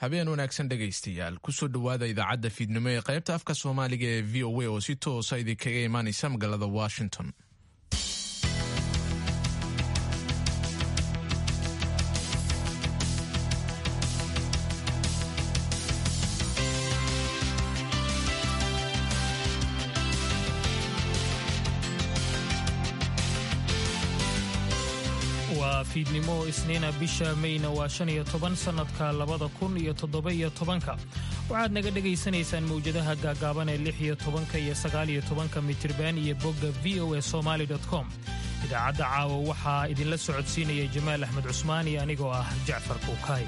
habeen wanaagsan dhegaystayaal kusoo dhowaada idaacadda fiidnimo ee qaybta afka soomaaliga ee v o a oo si toosa idinkaga imaanaysa magaalada washington. fiidnimo isniina bisha Mayna waa 15 sanadka 2017. waxaad naga dhageysanaysaan mawjadaha gaagaaban ee 16 iyo 19 mitirban iyo bogga voasomali.com. idaacadda caawa waxaa idinla socodsiinaya Jamaal Axmed Cusmaan iyo anigoo ah Jacfar Kuukay.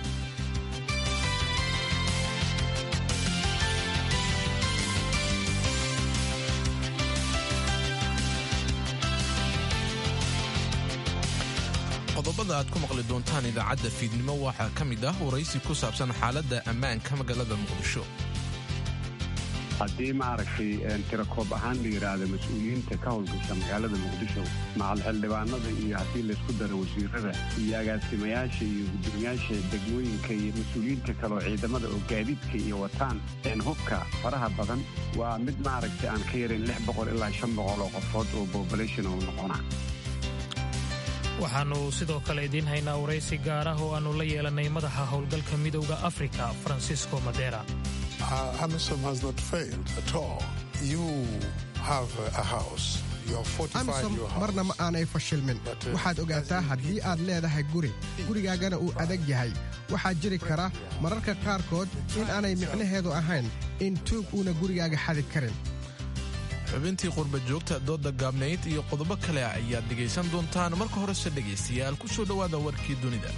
qodobada aad ku maqli doontaan idaacadda fiidnimo waxaa ka mid ah waraysi ku saabsan xaaladda ammaanka magaalada Muqdisho. haddii maaragtay tirakoob ahaan la yidhaahdo mas-uuliyiinta ka howlgasha magaalada Muqdisho macal xildhibaanada iyo haddii laysku daro wasiirada iyo agaasimayaasha iyo gudoomiyaasha degmooyinka iyo mas-uuliyiinta kaleo ciidamada oo gaadiidka iyo wataan hubka faraha badan waa mid maaragtay aan ka yarayn 600 ilaa 500 oo qofood oo population oo noqona. waxaannu sidoo kale idiin haynaa waraysi gaar ah oo aannu la yeelannay madaxa howlgalka midowda Afrika Francisco Madera. AMISOM has not failed at all. You have a house. AMISOM marna ma aanay fashilmin. waxaad ogaataa haddii aad leedahay gurigaagana uu adag yahay waxaa jiri kara mararka qaarkood in aanay micnaheedu ahayn in tuug uuna gurigaaga xadi karin. xubintii qurba joogta dooda gaabnayd iyo qodobo kale ayaad dhegaysan doontaan. marka horese dhegaystayaal ku soo dhowaada warkii dunida.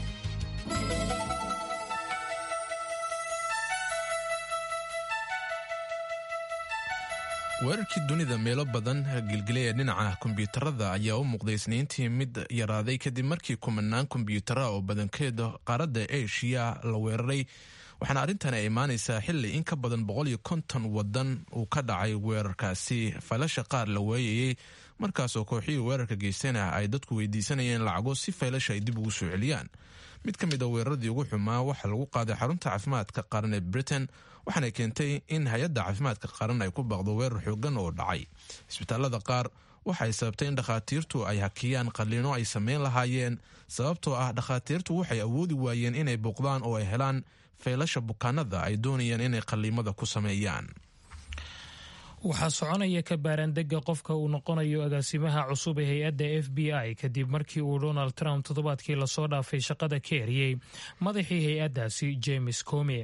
weerarkii dunida meelo badan gilgilay ee dhinaca kombiyuutarada ayaa u muuqday isniintii mid yaraaday kadib markii kumanaan kombiyuutara oo badankeeda qaaradda Asia la weeraray. waxaana arrintan ay imaanaysaa xilli in ka badan 150 wadan uu ka dhacay weerarkaasi. faylasha qaar la weeyayay markaasoo kooxihii weerarka geystayna ay dadku weydiisanayeen lacago si faylasha ay dib ugu soo celiyaan. mid ka mid a weeraradii ugu xumaa waxaa lagu qaaday xarunta caafimaadka qaran ee Britain, waxaana keentay in hay-adda caafimaadka qaran ay ku baaqdo weerar xoogan oo dhacay. isbitaalada qaar waxay sababtay in dhakhaatiirtu ay hakiyaan qalliino ay samayn lahaayeen sababtoo ah dhakhaatiirtu waxay awoodi waayeen inay booqdaan oo ay helaan faylasha bukaanada ay doonayaan inay qalliimada ku sameeyaan. waxaa soconaya ka baaraandega qofka uu noqonayo agaasimaha cusub ee hay-adda FBI kadib markii uu Donald Trump toddobaadkii lasoo dhaafay shaqada ka eriyey madaxii hay-addaasi James Comey.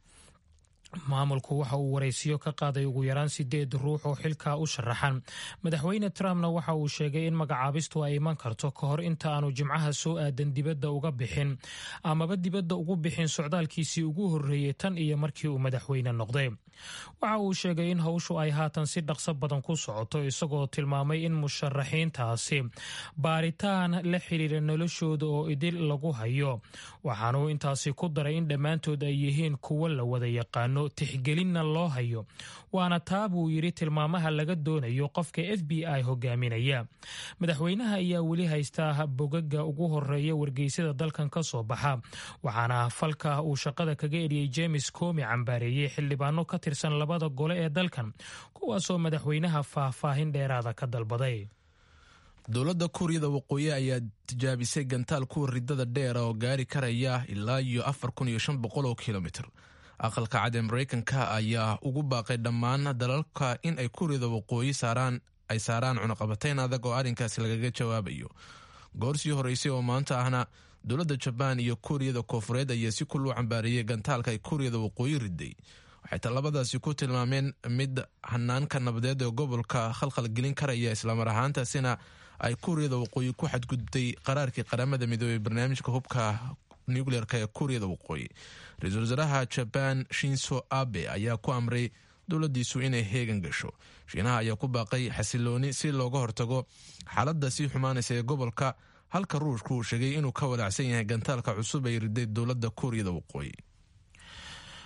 maamulku waxa uu waraysiyo ka qaaday ugu yaraan 8 ruux oo xilka u sharaxan. madaxweyne Trumpna waxa uu sheegay in magacaabistu ay iman karto ka hor inta aanu jimcaha soo aadan dibadda uga bixin amaba dibadda ugu bixin socdaalkiisii ugu horreeyay tan iyo markii uu madaxweyne noqday. waxa uu sheegay in hawshu ay haatan si dhaqso badan ku socoto isagoo tilmaamay in musharaxiintaasi baaritaan la xiriira noloshooda oo idil lagu hayo. waxaanuu intaasi ku daray in dhammaantood ay yihiin kuwo la wada yaqaano tixgelinna loo hayo, waana taa buu yidhi tilmaamaha laga doonayo qofka FBI hogaaminaya. madaxweynaha ayaa weli haystaa bogaga ugu horeeya wargeysyada dalkan ka soo baxa, waxaana falka uu shaqada kaga eriyey James Comey cambaareeyey xildhibaano ka tirsan labada gole ee dalkan, kuwaasoo madaxweynaha faahfaahin dheeraada ka dalbaday. dowladda kuuriyada waqooyi ayaa tijaabisay gantaal kuwa ridada dheer oo gaari karaya ilaa iyo 4500 kilomitir. aqalka cad ee Mareykanka ayaa ugu baaqay dhammaan dalalka in ay kuuriyada waqooyi saaraan cunaqabatayn adag oo arrinkaasi lagaga jawaabayo. goorsii horeysay oo maanta ahna dowladda Jabaan iyo kuuriyada koonfureed ayaa si kullu cambaareeyay gantaalka ay kuuriyada waqooyi riday. waxay talabadaasi ku tilmaameen mid hanaanka nabadeed ee gobolka khalkhal gelin karaya, islamar ahaantaasina ay kuuriyada waqooyi ku xadgudubtay qaraarkii qaramada midoobay barnaamijka hubka nuclearka ee kuuriyada waqooyi. ra-iisul wasaaraha Japan Shinzo Abe ayaa ku amray dowladiisu inay heegan gasho. shiinaha ayaa ku baaqay xasilooni si looga hortago xaaladda sii xumaanaysa ee gobolka, halka ruushku uu sheegay inuu ka walaacsan yahay gantaalka cusub ay riday dowladda kuuriyada waqooyi.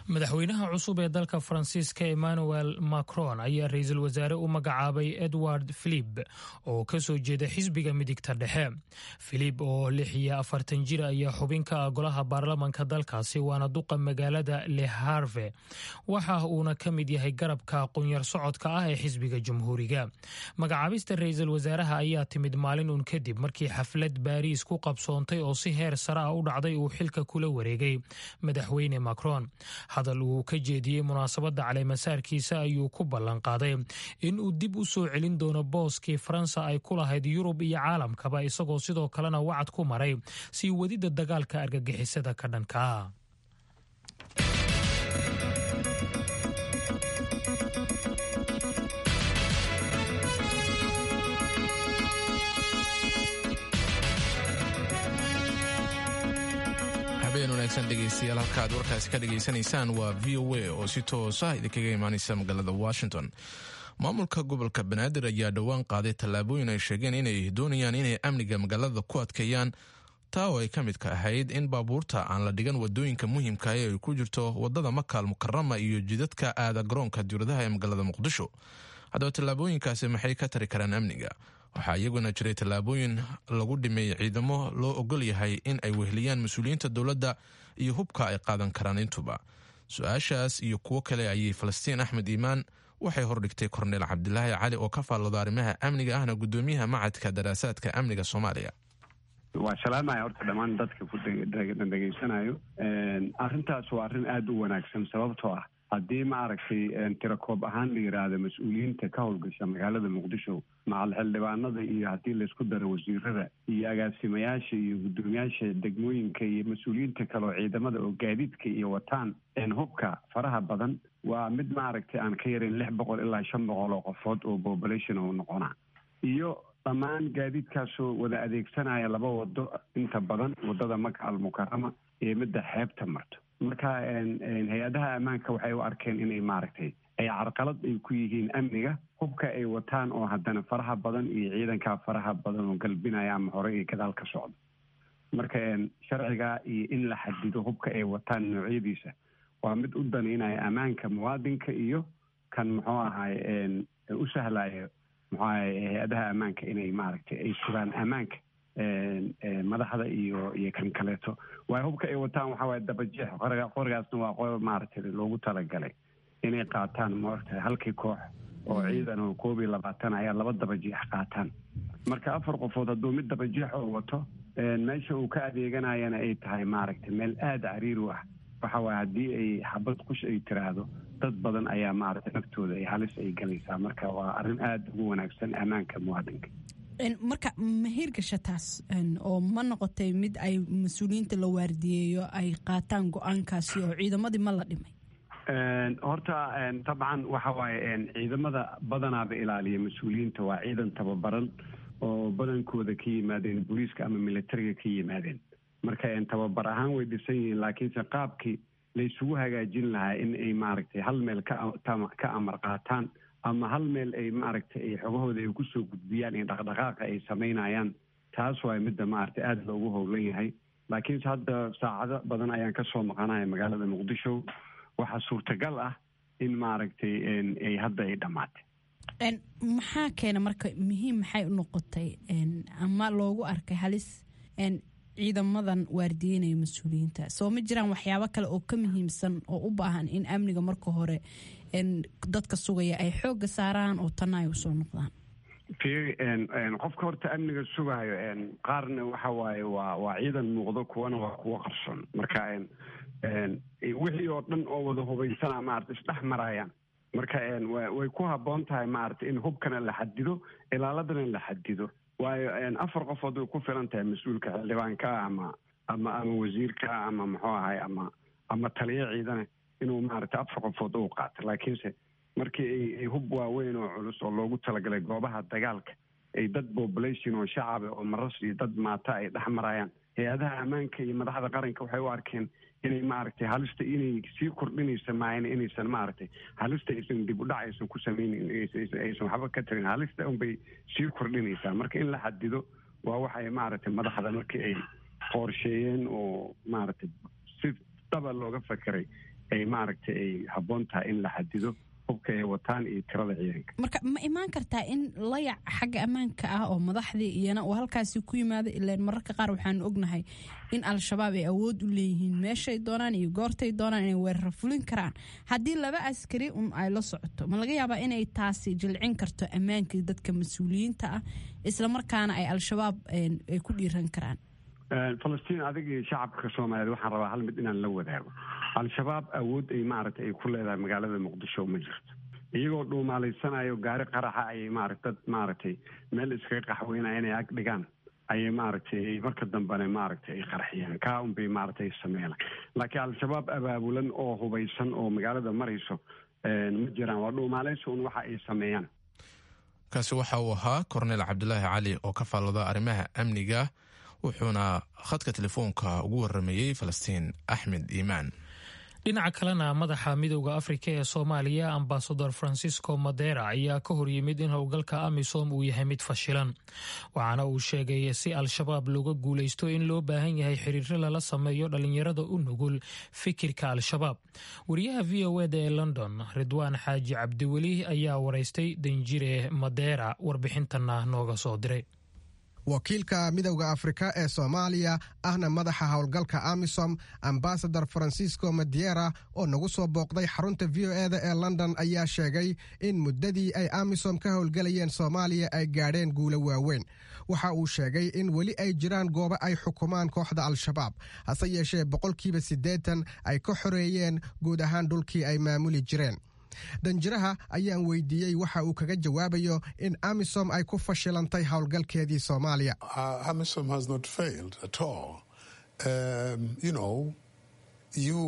madaxweynaha cusub ee dalka Faransiiska Emmanuel Macron ayaa ra'iisul wasaare u magacaabay Edouard Philippe oo ka soo jeeda xisbiga midigta dhexe. Philippe oo 46 jir ayaa xubin ka ah golaha baarlamaanka dalkaasi waana duqa magaalada Le Havre. waxa uuna ka mid yahay garabka qunyar socodka ah ee xisbiga Jamhuuriga. Magacaabista ra'iisul wasaaraha ayaa timid maalin uun kadib markii xaflad Paris ku qabsoontay oo si heer sare ah u dhacday uu xilka kula wareegay madaxweyne Macron. hadal uu ka jeediyey munaasabadda caleemasaarkiisa ayuu ku ballan qaaday in uu dib u soo celin doono booskii Faransa ay ku lahayd Yurub iyo caalamkaba isagoo sidoo kalena wacad ku maray sii wadida dagaalka argagixisada ka dhanka ah. wanaagsan dhegeystayaal halka aad warkaasi ka dhegaysanaysaan waa VOA oo si toos ah idinkaga imaanaysa magaalada Washington. maamulka gobolka Banaadir ayaa dhowaan qaaday tallaabooyin ay sheegeen inay doonayaan inay amniga magaalada ku adkeeyaan taa oo ay ka mid ka ahayd in baabuurta aan la dhigan wadooyinka muhiimka ah ee ay ku jirto wadada Maka al-Mukarrama iyo jidadka aada garoonka diyaaradaha ee magaalada Muqdisho. haddaba tallaabooyinkaasi maxay ka tari karaan amniga? waxaa iyaguna jiray tallaabooyin lagu dhimay ciidamo loo ogol yahay in ay weheliyaan mas-uuliyiinta dowladda iyo hubka ay qaadan karaan intuba. su-aashaas iyo kuwo kale ayay Falastiin Axmed Iimaan waxay hordhigtay Korneel Cabdilaahi Cali oo ka faallooda arrimaha amniga ahna gudoomiyaha macadka daraasaadka amniga Soomaaliya. waa salaamaya horta dhammaan dadka ku dhageysanayo. arrintaas waa arrin aada u wanaagsan sababtoo ah haddii maaragtay tirakoob ahaan la yidhaahdo mas-uuliyiinta ka howlgasha magaalada Muqdisho macal xildhibaanada iyo haddii laysku daro wasiirada iyo agaasimayaasha iyo gudoomiyaasha degmooyinka iyo mas-uuliyiinta kale oo ciidamada oo gaadiidka iyo wataan hubka faraha badan waa mid maaragtay aan ka yarin 600 ilaa 500 oo qofood oo population oo noqona iyo dhammaan gaadiidkaasoo wada adeegsanaya laba wado inta badan wadada Maka al-Mukarrama ee midda xeebta marto. marka hay-adaha ammaanka waxay u arkeen inay maaragtay ay carqalad ay ku yihiin amniga hubka ay wataan oo haddana faraha badan iyo ciidankaa faraha badan oo galbinaya ama hore iyo gadaal ka socdo. marka sharciga iyo in la xadido hubka ay wataan noocyadiisa waa mid u danaynaya ammaanka muwaadinka iyo kan muxuu ahaay u sahlaya muxuu ahaay hay-adaha ammaanka inay maaragtay ay sugaan ammaanka madaxda iyo kan kaleeto. waa hubka ay wataan waxaa waaye dabajeex qorigaasna waa qor maaragtay loogu talagalay inay qaataan maaragtay halkii koox oo ciidan oo 22 ayaa 2 dabajeex qaataan. marka 4 qofood hadduu mid dabajeex oo wato meesha uu ka adeeganayana ay tahay maaragtay meel aada cariir u ah waxa waaye haddii ay xabad qush ay tiraahdo dad badan ayaa maaragtay naftooda ay halis ay galaysaa. marka waa arrin aada ugu wanaagsan ammaanka muwaadinka. marka ma hirgasha taas oo ma noqotay mid ay mas-uuliyiinta la waardiyeeyo ay qaataan go-aankaasi oo ciidamadii ma la dhimay? horta dabcan waxa waaye ciidamada badanaaba ilaaliya mas-uuliyiinta waa ciidan tababaran oo badankooda ka yimaadeen booliiska ama militariga ka yimaadeen. marka tababar ahaan way dhisan yihiin laakiinse qaabkii laysugu hagaajin lahaa in ay maaragtay hal meel ka amar qaataan ama hal meel ay maaragtay ay xogahooda ay kusoo gudbiyaan in dhaqdhaqaaqa ay samaynayaan taas waa midda maaragtay aada loogu howlan yahay. laakiinse hadda saacado badan ayaan kasoo maqanaya magaalada Muqdisho waxaa suurtagal ah in maaragtay ay hadda ay dhammaatay. maxaa keena marka muhiim maxay u noqotay ama loogu arkay halis ciidamadan waardiyeynaya mas-uuliyiinta? soo ma jiraan waxyaabo kale oo ka muhiimsan oo u baahan in amniga marka hore dadka sugaya ay xooga saaraan oo tanna ay usoo noqdaan? qofka horta amniga sugayo qaarna waxa waaye waa ciidan muuqdo kuwana waa kuwo qarsoon. marka wixii oo dhan oo wada hubaysana maarata isdhex marayaan. marka way ku habboon tahay maarata in hubkana la xadido ilaaladana la xadido waayo 4 qofood way ku filan tahay mas-uulka xildhibaanka ama wasiirka ama muxuu ahay ama taliya ciidana inuu maarata 4 qofood uu qaato. laakiinse markii ay hub waaweyn oo culus oo loogu talagalay goobaha dagaalka ay dad population oo shacaba oo maras iyo dad maata ay dhex marayaan hay-adaha ammaanka iyo madaxda qaranka waxay u arkeen inay maaragtay halista inay sii kordhinaysa maayna inaysan maaragtay halista aysan dib u dhac aysan ku samaynin aysan waxba ka tarin halista unbay sii kordhinaysaa. marka in la xadido waa waxay maaragtay madaxda markii ay qorsheeyeen oo maaragtay si dhaba looga fakeray ay maaragtay ay habboon tahay in la xadido hubka ay wataan iyo tirada ciidanka. marka ma imaan kartaa in layac xagga ammaanka ah oo madaxdii iyana uu halkaasi ku yimaado ilaan mararka qaar waxaanu ognahay in al-shabaab ay awood u leeyihiin meeshay doonaan iyo goortay doonaan inay weerar fulin karaan haddii 2 askari ay la socoto ma laga yaabaa inay taasi jilcin karto ammaankii dadka mas-uuliyiinta ah isla markaana ay al-shabaab ay ku dhiiran karaan. falastiin adiga iyo shacabka soomaaliyeed waxaan rabaa hal mid inaan la wadaago. al-shabaab awood ay maaragtay ay ku leedahay magaalada muqdisho ma jirto. iyagoo dhuumaalaysanaayo gaari qaraxa ayay maaragtay dad maaragtay meel iskaga qaxweynaya inay ag dhigaan ayay maaragtay marka dambena maaragtay ay qarxiyeen kaa unbay maaragtay sameeyaan. laakiin al-shabaab abaabulan oo hubaysan oo magaalada marayso ma jiraan. waa dhuumaalayso un waxa ay sameeyaan. kaasi waxa uu ahaa korneyl cabdulaahi cali oo ka faallada arrimaha amniga wuxuuna khadka telefoonka ugu waramayey falastiin axmed iimaan. dhinaca kalena madaxa midowda afrika ee soomaaliya ambasador francisco madera ayaa ka horyimid in howlgalka amisom uu yahay mid fashilan waxaana uu sheegay si al-shabaab looga guulaysto in loo baahan yahay xiriiro lala sameeyo dhalinyarada u nugul fikirka al-shabaab. wariyaha v o eda ee london ridwaan xaaji cabdiweli ayaa waraystay danjire madera warbixintana nooga soo diray. wakiilka midowda afrika ee soomaaliya ahna madaxa howlgalka amisom ambasador francisco madiera oo nagu soo booqday xarunta v o eda ee london ayaa sheegay in muddadii ay amisom ka howlgelayeen soomaaliya ay gaadheen guulo waaweyn. waxa uu sheegay in weli ay jiraan goobo ay xukumaan kooxda al-shabaab hase yeeshee 80% ay ka xoreeyeen guud ahaan dhulkii ay maamuli jireen. danjiraha ayaan weydiiyey waxa uu kaga jawaabayo in amisom ay ku fashilantay howlgalkeedii soomaaliya. Amisom has not failed at all. You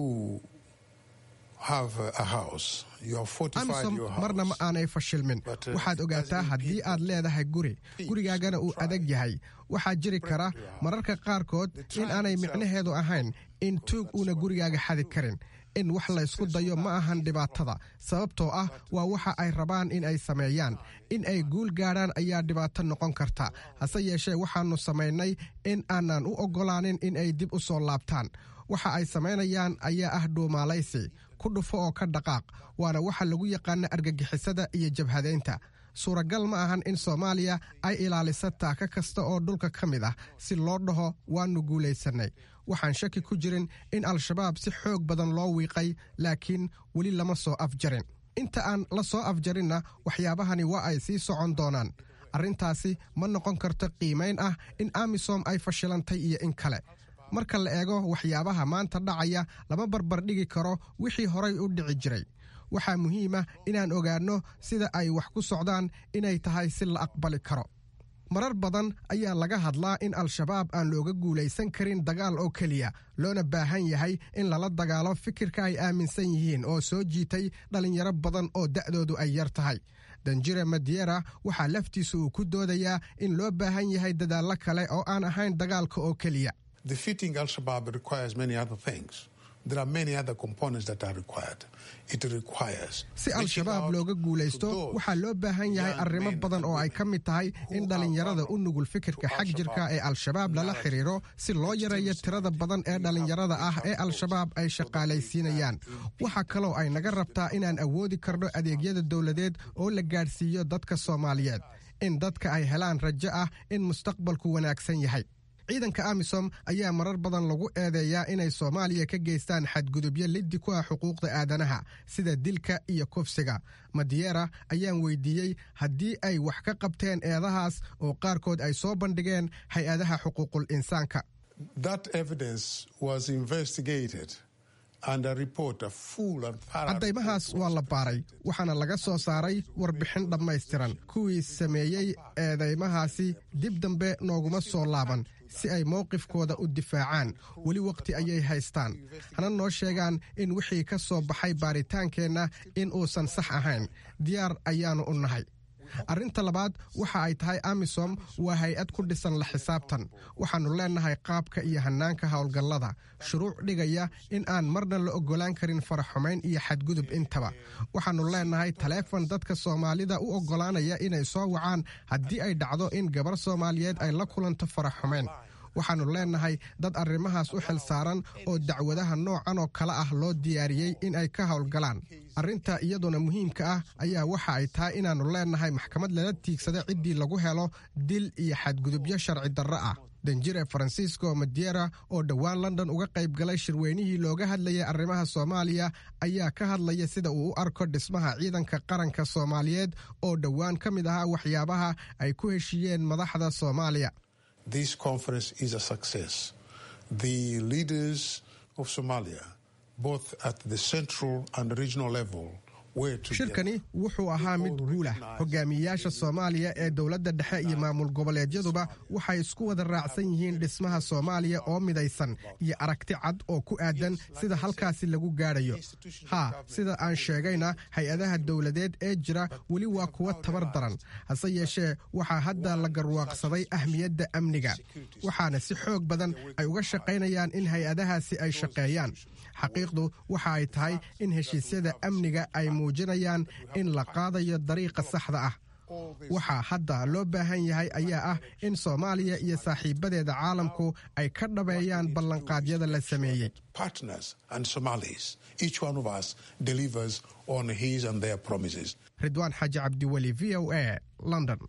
have a house. You have fortified your house. marna ma aanay fashilmin. waxaad ogaataa haddii aad leedahay gurigaagana uu adag yahay waxaa jiri kara mararka qaarkood in aanay micnaheedu ahayn in tuug uuna gurigaaga xadi karin. in wax la isku dayo ma ahan dhibaatada sababtoo ah waa waxa ay rabaan in ay sameeyaan. in ay guul gaadhaan ayaa dhibaato noqon karta. hase yeeshee waxaanu samaynay in aanan u oggolaanin in ay dib u soo laabtaan. waxa ay samaynayaan ayaa ah dhuumaalaysi ku dhufo oo ka dhaqaaq waana waxa lagu yaqaana argagixisada iyo jabhadaynta. suuragal ma ahan in soomaaliya ay ilaaliso taaka kasta oo dhulka ka mid ah si loo dhaho waanu guulaysanay. waxaan shaki ku jirin in al-shabaab si xoog badan loo wiiqay laakiin weli lama soo afjarin. inta aan la soo afjarinna waxyaabahani waa ay sii socon doonaan. arrintaasi ma noqon karto qiimayn ah in amisom ay fashilantay iyo in kale. marka la eego waxyaabaha maanta dhacaya lama barbardhigi karo wixii horay u dhici jiray. waxaa muhiima inaan ogaanno sida ay wax ku socdaan inay tahay si la aqbali karo. marar badan ayaa laga hadlaa in al-shabaab aan looga guulaysan karin dagaal oo keliya loona baahan yahay in lala dagaalo fikirka ay aaminsan yihiin oo soo jiitay dhalinyaro badan oo da'doodu ay yar tahay. danjire madiera waxaa laftiisa uu ku doodayaa in loo baahan yahay dadaallo kale oo aan ahayn dagaalka oo keliya. Defeating al-Shabaab requires many other things. There are many other components that are required. It requires si al-shabaab looga guulaysto waxaa loo baahan yahay arrimo badan oo ay ka mid tahay in dhalinyarada u nugul fikirka xag jirka ee al-shabaab lala xiriiro si loo yareeyo tirada badan ee dhalinyarada ah ee al-shabaab ay shaqaalaysiinayaan. waxa kaloo ay naga rabtaa inaan awoodi karno adeegyada dowladeed oo la gaadhsiiyo dadka Soomaaliyeed. in dadka ay helaan rajo ah in mustaqbalku wanaagsan yahay. ciidanka amisom ayaa marar badan lagu eedeeyaa inay Soomaaliya ka geystaan xadgudubyo liddi ku ah xuquuqda aadanaha sida dilka iyo kufsiga. madiera ayaan weydiiyey haddii ay wax ka qabteen eedahaas oo qaarkood ay soo bandhigeen hay-adaha xuquuqul insaanka. That evidence was investigated. caddaymahaas waa la baaray waxaana laga soo saaray warbixin dhammaystiran. kuwii sameeyey eedaymahaasi dib dambe nooguma soo laaban si ay mowqifkooda u difaacaan. weli waqti ayay haystaan. hana noo sheegaan in wixii ka soo baxay baaritaankeenna in uusan sax ahayn. diyaar ayaannu u nahay. arrinta labaad waxa ay tahay amisom waa hay-ad ku dhisan la xisaabtan. waxaannu leennahay qaabka iyo hannaanka howlgallada shuruuc dhigaya in aan marna la oggolaan karin faraxumayn iyo xadgudub intaba. waxaannu leennahay taleefon dadka Soomaalida u oggolaanaya inay soo wacaan haddii ay dhacdo in gabar Soomaaliyeed ay la kulanto faraxumayn. waxaannu leennahay dad arrimahaas u xil saaran oo dacwadaha noocan oo kale ah loo diyaariyey in ay ka howlgalaan arrinta iyaduna muhiimka ah ayaa waxa ay tahay inaannu leennahay maxkamad lala tiigsada ciddii lagu helo dil iyo xadgudubyo sharci darro ah danjire francisco madiera oo dhowaan london uga qayb galay shirweynihii looga hadlayay arrimaha soomaaliya ayaa ka hadlaya sida uu u arko dhismaha ciidanka qaranka soomaaliyeed oo dhowaan ka mid ahaa waxyaabaha ay ku heshiiyeen madaxda soomaaliya This conference is a success. The leaders of Somalia, both at the central and regional level, shirkani wuxuu ahaa mid guulah hogaamiyeyaasha soomaaliya ee dowladda dhexe iyo maamul goboleedyaduba waxay isku wada raacsan yihiin dhismaha soomaaliya oo midaysan iyo aragti cad oo ku aadan sida halkaasi lagu gaadhayo sida aan sheegayna hay-adaha dowladeed ee jira weli waa kuwa tabar daran hase yeeshee waxaa hadda la garwaaqsaday ahmiyadda amniga waxaana si xoog badan ay uga shaqaynayaan in hay-adahaasi ay shaqeeyaan xaqiiqdu waxa ay tahay in heshiisyada amniga ay muujinayaan in la qaadayo dariiqa saxda ah waxaa hadda loo baahan yahay ayaa ah in soomaaliya iyo saaxiibadeeda caalamku ay ka dhabeeyaan ballanqaadyada la sameeyey ridwaan xaaji cabdiweli v o a london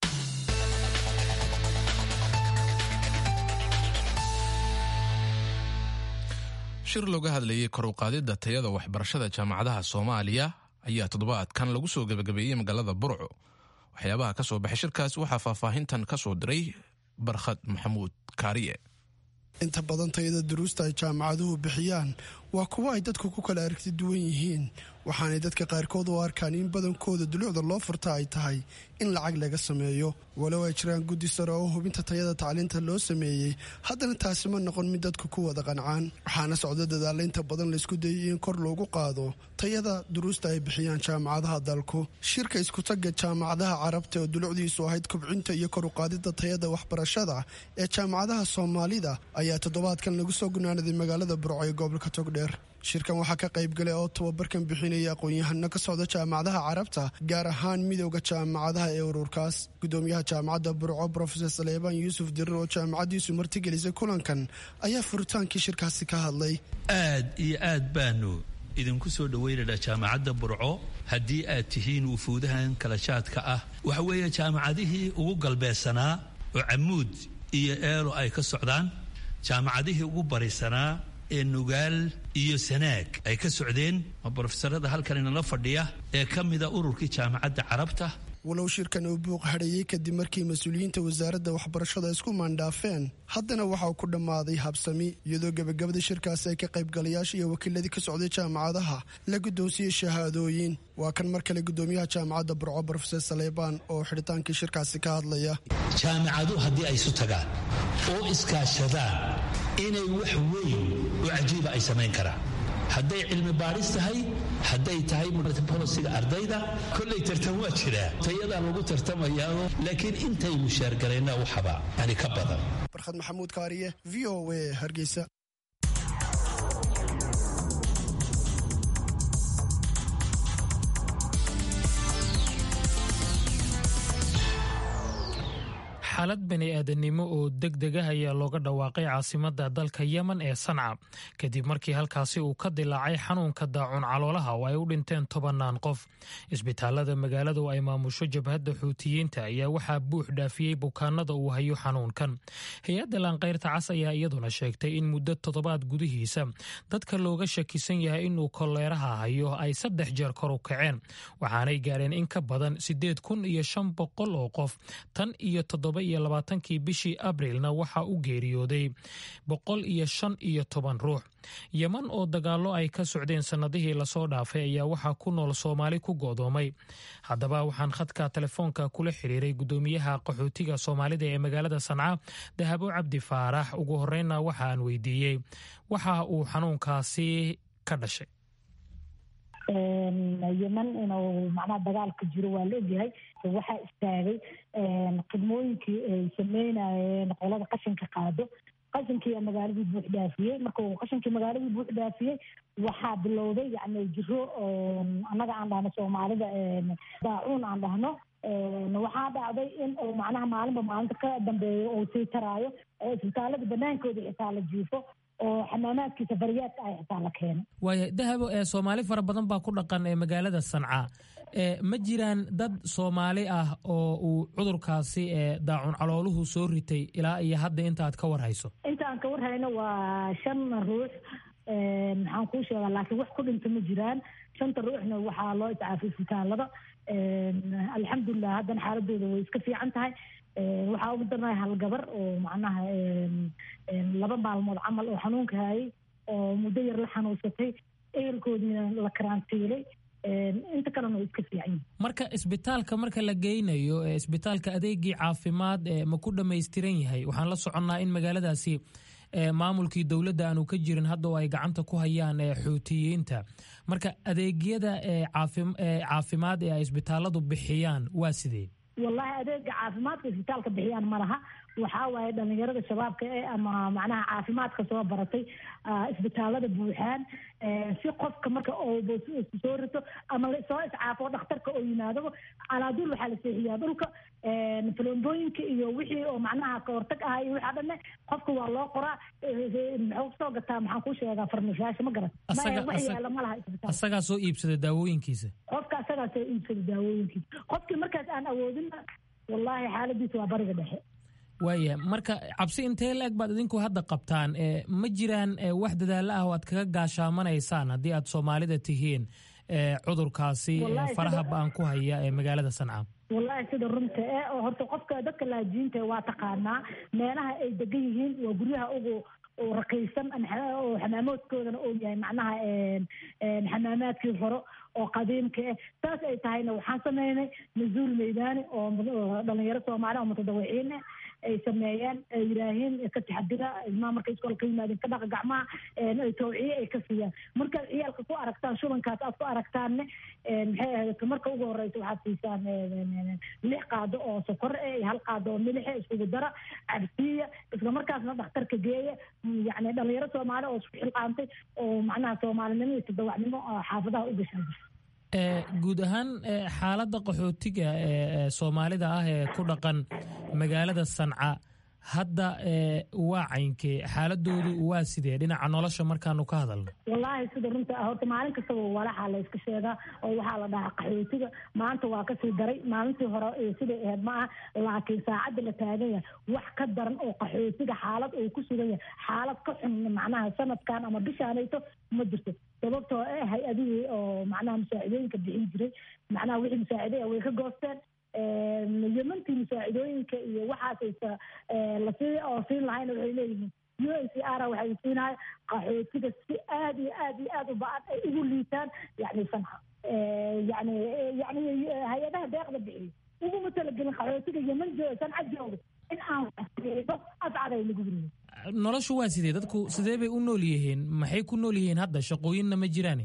shir looga hadlayay kor u qaadidda tayada waxbarashada jaamacadaha soomaaliya ayaa toddobaadkan lagu soo gebagabeeyey magaalada burco waxyaabaha ka soo baxay shirkaas waxaa faahfaahintan ka soo diray barkhad maxamuud kaariye inta badan tayada duruusta ay jaamacaduhu bixiyaan waa kuwo ay dadku ku kala aragti duwan yihiin waxaanay dadka qaarkood u arkaan in badankooda dulucda loo furta ay tahay in lacag laga sameeyo walow ay jiraan guddi sare oo hubinta tayada tacliinta loo sameeyey haddana taasi ma noqon mid dadku ku wada qancaan waxaana socdo dadaalla inta badan laysku dayay in kor loogu qaado tayada duruusta ay bixiyaan jaamacadaha dalku shirka iskutaga jaamacadaha carabta oo dulucdiisu ahayd kobcinta iyo kor u qaadidda tayada waxbarashada ee jaamacadaha soomaalida ayaa toddobaadkan lagu soo gunaanaday magaalada burco ee gobolka togdheer shirkan waxaa ka qayb galay oo tababarkan bixinaya aqoon-yahano ka socda jaamacadaha carabta gaar ahaan midowda jaamacadaha ee ururkaas gudoomiyaha jaamacadda burco brofesor saleebaan yuusuf dirir oo jaamacaddiisu martigelisay kulankan ayaa furitaankii shirkaasi ka hadlay aad iyo aad baanu idinku soo dhawaynaynaa jaamacadda burco haddii aad tihiin wufuudahan kala jaadka ah waxa weeye jaamacadihii ugu galbeedsanaa oo camuud iyo eelo ay ka socdaan jaamacadihii ugu barisanaa ee nugaal iyo sanaag ay ka socdeen brofesorada halkan inala fadhiya ee ka mida ururkii jaamacadda carabta walow shirkan uu buuq hadhayey kadib markii mas-uuliyiinta wasaaradda waxbarashada isku maandhaafeen haddana waxauu ku dhammaaday habsami iyadoo gebagabada shirkaasi ay ka qaybgalayaasha iyo wakiiladii ka socday jaamacadaha la guddoonsiiyey shahaadooyin waa kan mar kale gudoomiyaha jaamacadda burco brofesor saleebaan oo xidhitaankii shirkaasi ka hadlaya jaamacadu haddii ay isu tagaan oo iskaashadaan inay wax weyn oo cajiiba ay samayn karaan hadday cilmi baadhis tahay hadday tahay bolisiga ardayda kollay tartan waa jiraa tayadaa lagu tartamayaa laakiin intay mushaargalaynaa waxaba yani ka badan barkhad maxamuud kaariye v o a hargeysa xaalad bani-aadannimo oo degdeg ah ayaa looga dhawaaqay caasimadda dalka yemen ee sanca kadib markii halkaasi uu ka dilaacay xanuunka daacun caloolaha oo ay u dhinteen 10 qof isbitaalada magaalada oo ay maamusho jabhadda xuutiyiinta ayaa waxaa buux dhaafiyey bukaanada uu hayo xanuunkan hay-adda laanqayrta cas ayaa iyaduna sheegtay in muddo 7 gudihiisa dadka looga shakisan yahay inuu koleeraha hayo ay 3 jeer kor u kaceen waxaanay gaareen in ka badan 8,500 oo qof tan iyo 27kii bishii abriilna waxaa u geeriyooday 115 ruux yeman oo dagaallo ay ka socdeen sannadihii lasoo dhaafay ayaa waxaa ku nool soomaali ku go'doomay haddaba waxaan khadka telefoonka kula xiriiray gudoomiyaha qaxootiga soomaalida ee magaalada sanca dahabo cabdi faarax ugu horreynna waxa aan weydiiyey waxa uu xanuunkaasi ka dhashay yeman inuu macnaha dagaalka jiro waa la ogyahay waxaa istaagay khidmooyinkii ay sameynayeen qolada qashinka qaado qashinkii magaaladii buux dhaafiyey marka uu qashinkii magaaladii buux dhaafiyey waxaa bilowday yani jiro annaga aan dhahno soomaalida daacuun aan dhahno waxaa dhacday in uu macnaha maalinba maalinta ka dambeeyo uu sii taraayo oo isbitaalada banaankooda xitaa la jiifo oo xamaamaadkii safariyaadka ay xitaa la keeno. waaya dahabo Soomaali fara badan baa ku dhaqan magaalada Sanca. ma jiraan dad Soomaali ah oo uu cudurkaasi daacun calooluhu soo ritay ilaa iyo hadda inta aad ka warhayso? inta aan ka warhayno waa 5 ruux maxaan kuu sheegaa laakiin wax ku dhinta ma jiraan. 5 ruuxna waxaa loo iscaafiyay isbitaalada. alxamdulilah haddana xaaladooda way iska fiican tahay. waxaa ugu darnay hal gabar oo macnaha 2 maalmood camal oo xanuunka hayay oo muddo yar la xanuunsatay ehelkoodiina la karantiilay. inta kalena way iska fiican. marka isbitaalka marka la geynayo isbitaalka adeegii caafimaad ma ku dhammaystiran yahay? waxaan la soconnaa in magaaladaasi maamulkii dowladda aanu ka jirin hadda oo ay gacanta ku hayaan xuutiyiinta. marka adeegyada caafimaad ee ay isbitaaladu bixiyaan waa sidee? wallahi adeega caafimaadka isbitaalka bixiyaan ma laha. waxaa waaye dhalinyarada shabaabka ama macnaha caafimaadka soo baratay isbitaalada buuxaan si qofka marka oo soo rito ama soo iscaafo dhakhtarka oo yimaado calaaduul waxaa la seexiyaa dhulka faloombooyinka iyo wixii oo macnaha ka hortag ah iyo waxa dhanne qofka waa loo qoraa. muxuu soo gataa maxaan kuu sheegaa farmashaasha ma garan waxyaala ma laha isbitaal. asagaa soo iibsada daawooyinkiisa? qofka asagaa soo iibsada daawooyinkiisa. qofkii markaas aan awoodin wallahi xaaladiisa waa bariga dhexe. waaya marka cabsi intee la-eg baad idinku hadda qabtaan? ma jiraan wax dadaalo ah oo aad kaga gaashaamanaysaan haddii aad Soomaalida tihiin cudurkaasi faraha baan ku haya ee magaalada Sanca? wallahi sida runta oo horta qofka dadka laajiinta waa taqaanaa meelaha ay degan yihiin waa guryaha ugu raqiisan oo xamaamoodkoodana oo yahay macnaha xamaamaadkii hore oo qadiimka taas ay tahayna waxaan sameynay nasuul meydani oo dhalinyaro Soomaali oo mutadawiciin ay sameeyeen ay yiraahdeen ka taxadira ilmaha markay iskoolka yimaadeen ka dhaqa gacmaha ay tawciye ay ka siiyaan. marka ciyaalka ku aragtaan shubankaas aad ku aragtaan maxay ahayd marka ugu horeysa waxaad siisaan 6 qaado oo sokor ah 1 qaado oo milix isku dara cabsiya isla markaasna dhakhtarka geeya. yacni dhalinyaro Soomaali oo isku xilqaantay oo macnaha Soomaalinimo iyo tadawacnimo xaafadaha u gashay. guud ahaan xaaladda qaxootiga Soomaalida ah ee ku dhaqan magaalada Sanca hadda waa caynkee? xaaladoodu waa sidee dhinaca nolosha markaanu ka hadalno? wallahi sida runta horta maalin kastaba walaxa la iska sheegaa oo waxaa la dhahaa qaxootiga maanta waa kasii daray maalintii hore siday ahayd ma aha. laakiin saacadda la taagan yahay wax ka daran oo qaxootiga xaalad uu ku sugan yahay xaalad ka xun macnaha sanadkan ama bishaanayto ma jirto. sababtoo hay-adihii oo macnaha musaacidooyinka bixin jiray macnaha wixii musaaciday way ka goosteen. yemantii musaacidooyinka iyo waxaasaysa lasii oo siin lahayna waxay leeyihiin UNHCR waxay siinahay qaxootiga si aad iyo aad iyo aad u ba'an ay ugu liitaan yacni Sanca. yacni hay-adaha deeqda bixiyo uguma talagelin qaxootiga yeman Sanca jooga in aan ascaday lagu guriyo. noloshu waa sidee? dadku sidee bay u nool yihiin? maxay ku nool yihiin hadda? shaqooyinna ma jiraan?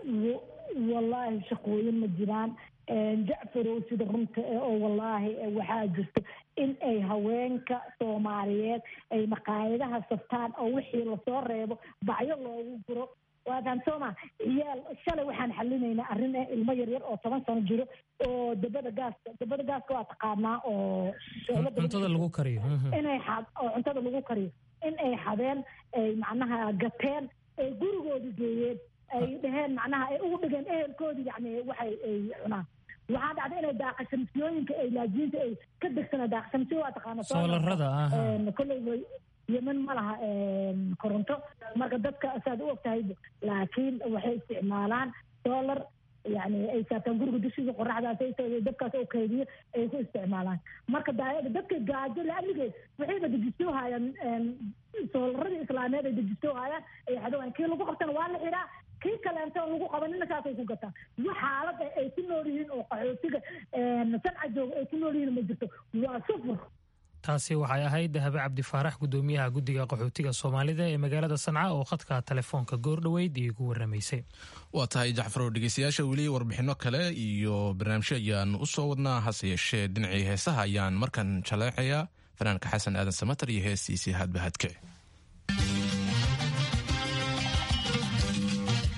wallahi shaqooyin ma jiraan. jacfarow sida runta oo wallahi waxaa jirto in ay haweenka Soomaaliyeed ay maqaayadaha saftaan oo wixii lasoo reebo bacyo loogu guro. waadaan sooma ciyaal shalay waxaan xalinaynaa arrin ilmo yaryar oo 10 sano jiro oo dabada gaaska waa taqaanaa oo cuntada lagu kariyo inay oo cuntada lagu kariyo in ay xadeen ay macnaha gateen ay gurigooda geeyeen ay dhaheen macnaha ay ugu dhigeen ehelkoodii yacni waxay ay cunaan. waxaa dhacday inay daaqashamsiyooyinka ay laajiinta ay ka degsanaa daaqashamsiyo waa taqaana soolarada kolley yemen ma laha koronto marka dadka saad u ogtahay laakiin waxay isticmaalaan solar يعني ay saataan guriga dushiisa qoraxdaas ay dabkaas oo kaydiyo ay ku isticmaalaan marka dadka gaajo la amnigeed waxay dejiso hayaan soolarada islaameed ay dejiso hayaan ay xadawaan kii lagu qabtana waa la xiraa kii kale inta lagu qabanina saasay ku gataan wax xaalad ay ku nool yihiin oo qaxootiga sanca joog ay ku nool yihiin ma jirto waa sufur. taasi waxay ahayd Dahabe Cabdi Faarax gudoomiyaha guddiga qaxootiga Soomaalida ee magaalada Sanca oo khadka telefoonka goordhaweyd igu waramaysay. waa tahay Jacfar dhegeystayaasha weli warbixino kale iyo barnaamijyo ayaan u soo wadnaa hase yeeshee dhinacii heesaha ayaan markan jaleecayaa fanaanka Xasan Aadan Samatar iyo heestiisii Hadba Hadke.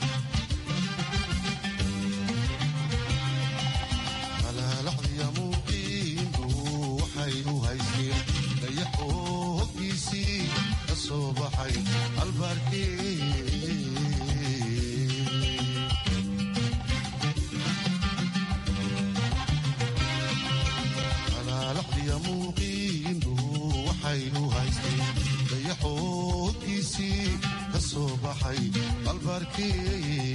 على لحظة يموت soo baxay albaarkii alaalaqdiya muuqiinu waxaynu haystay dayaxoodkiisii ka soo baxay albaarkii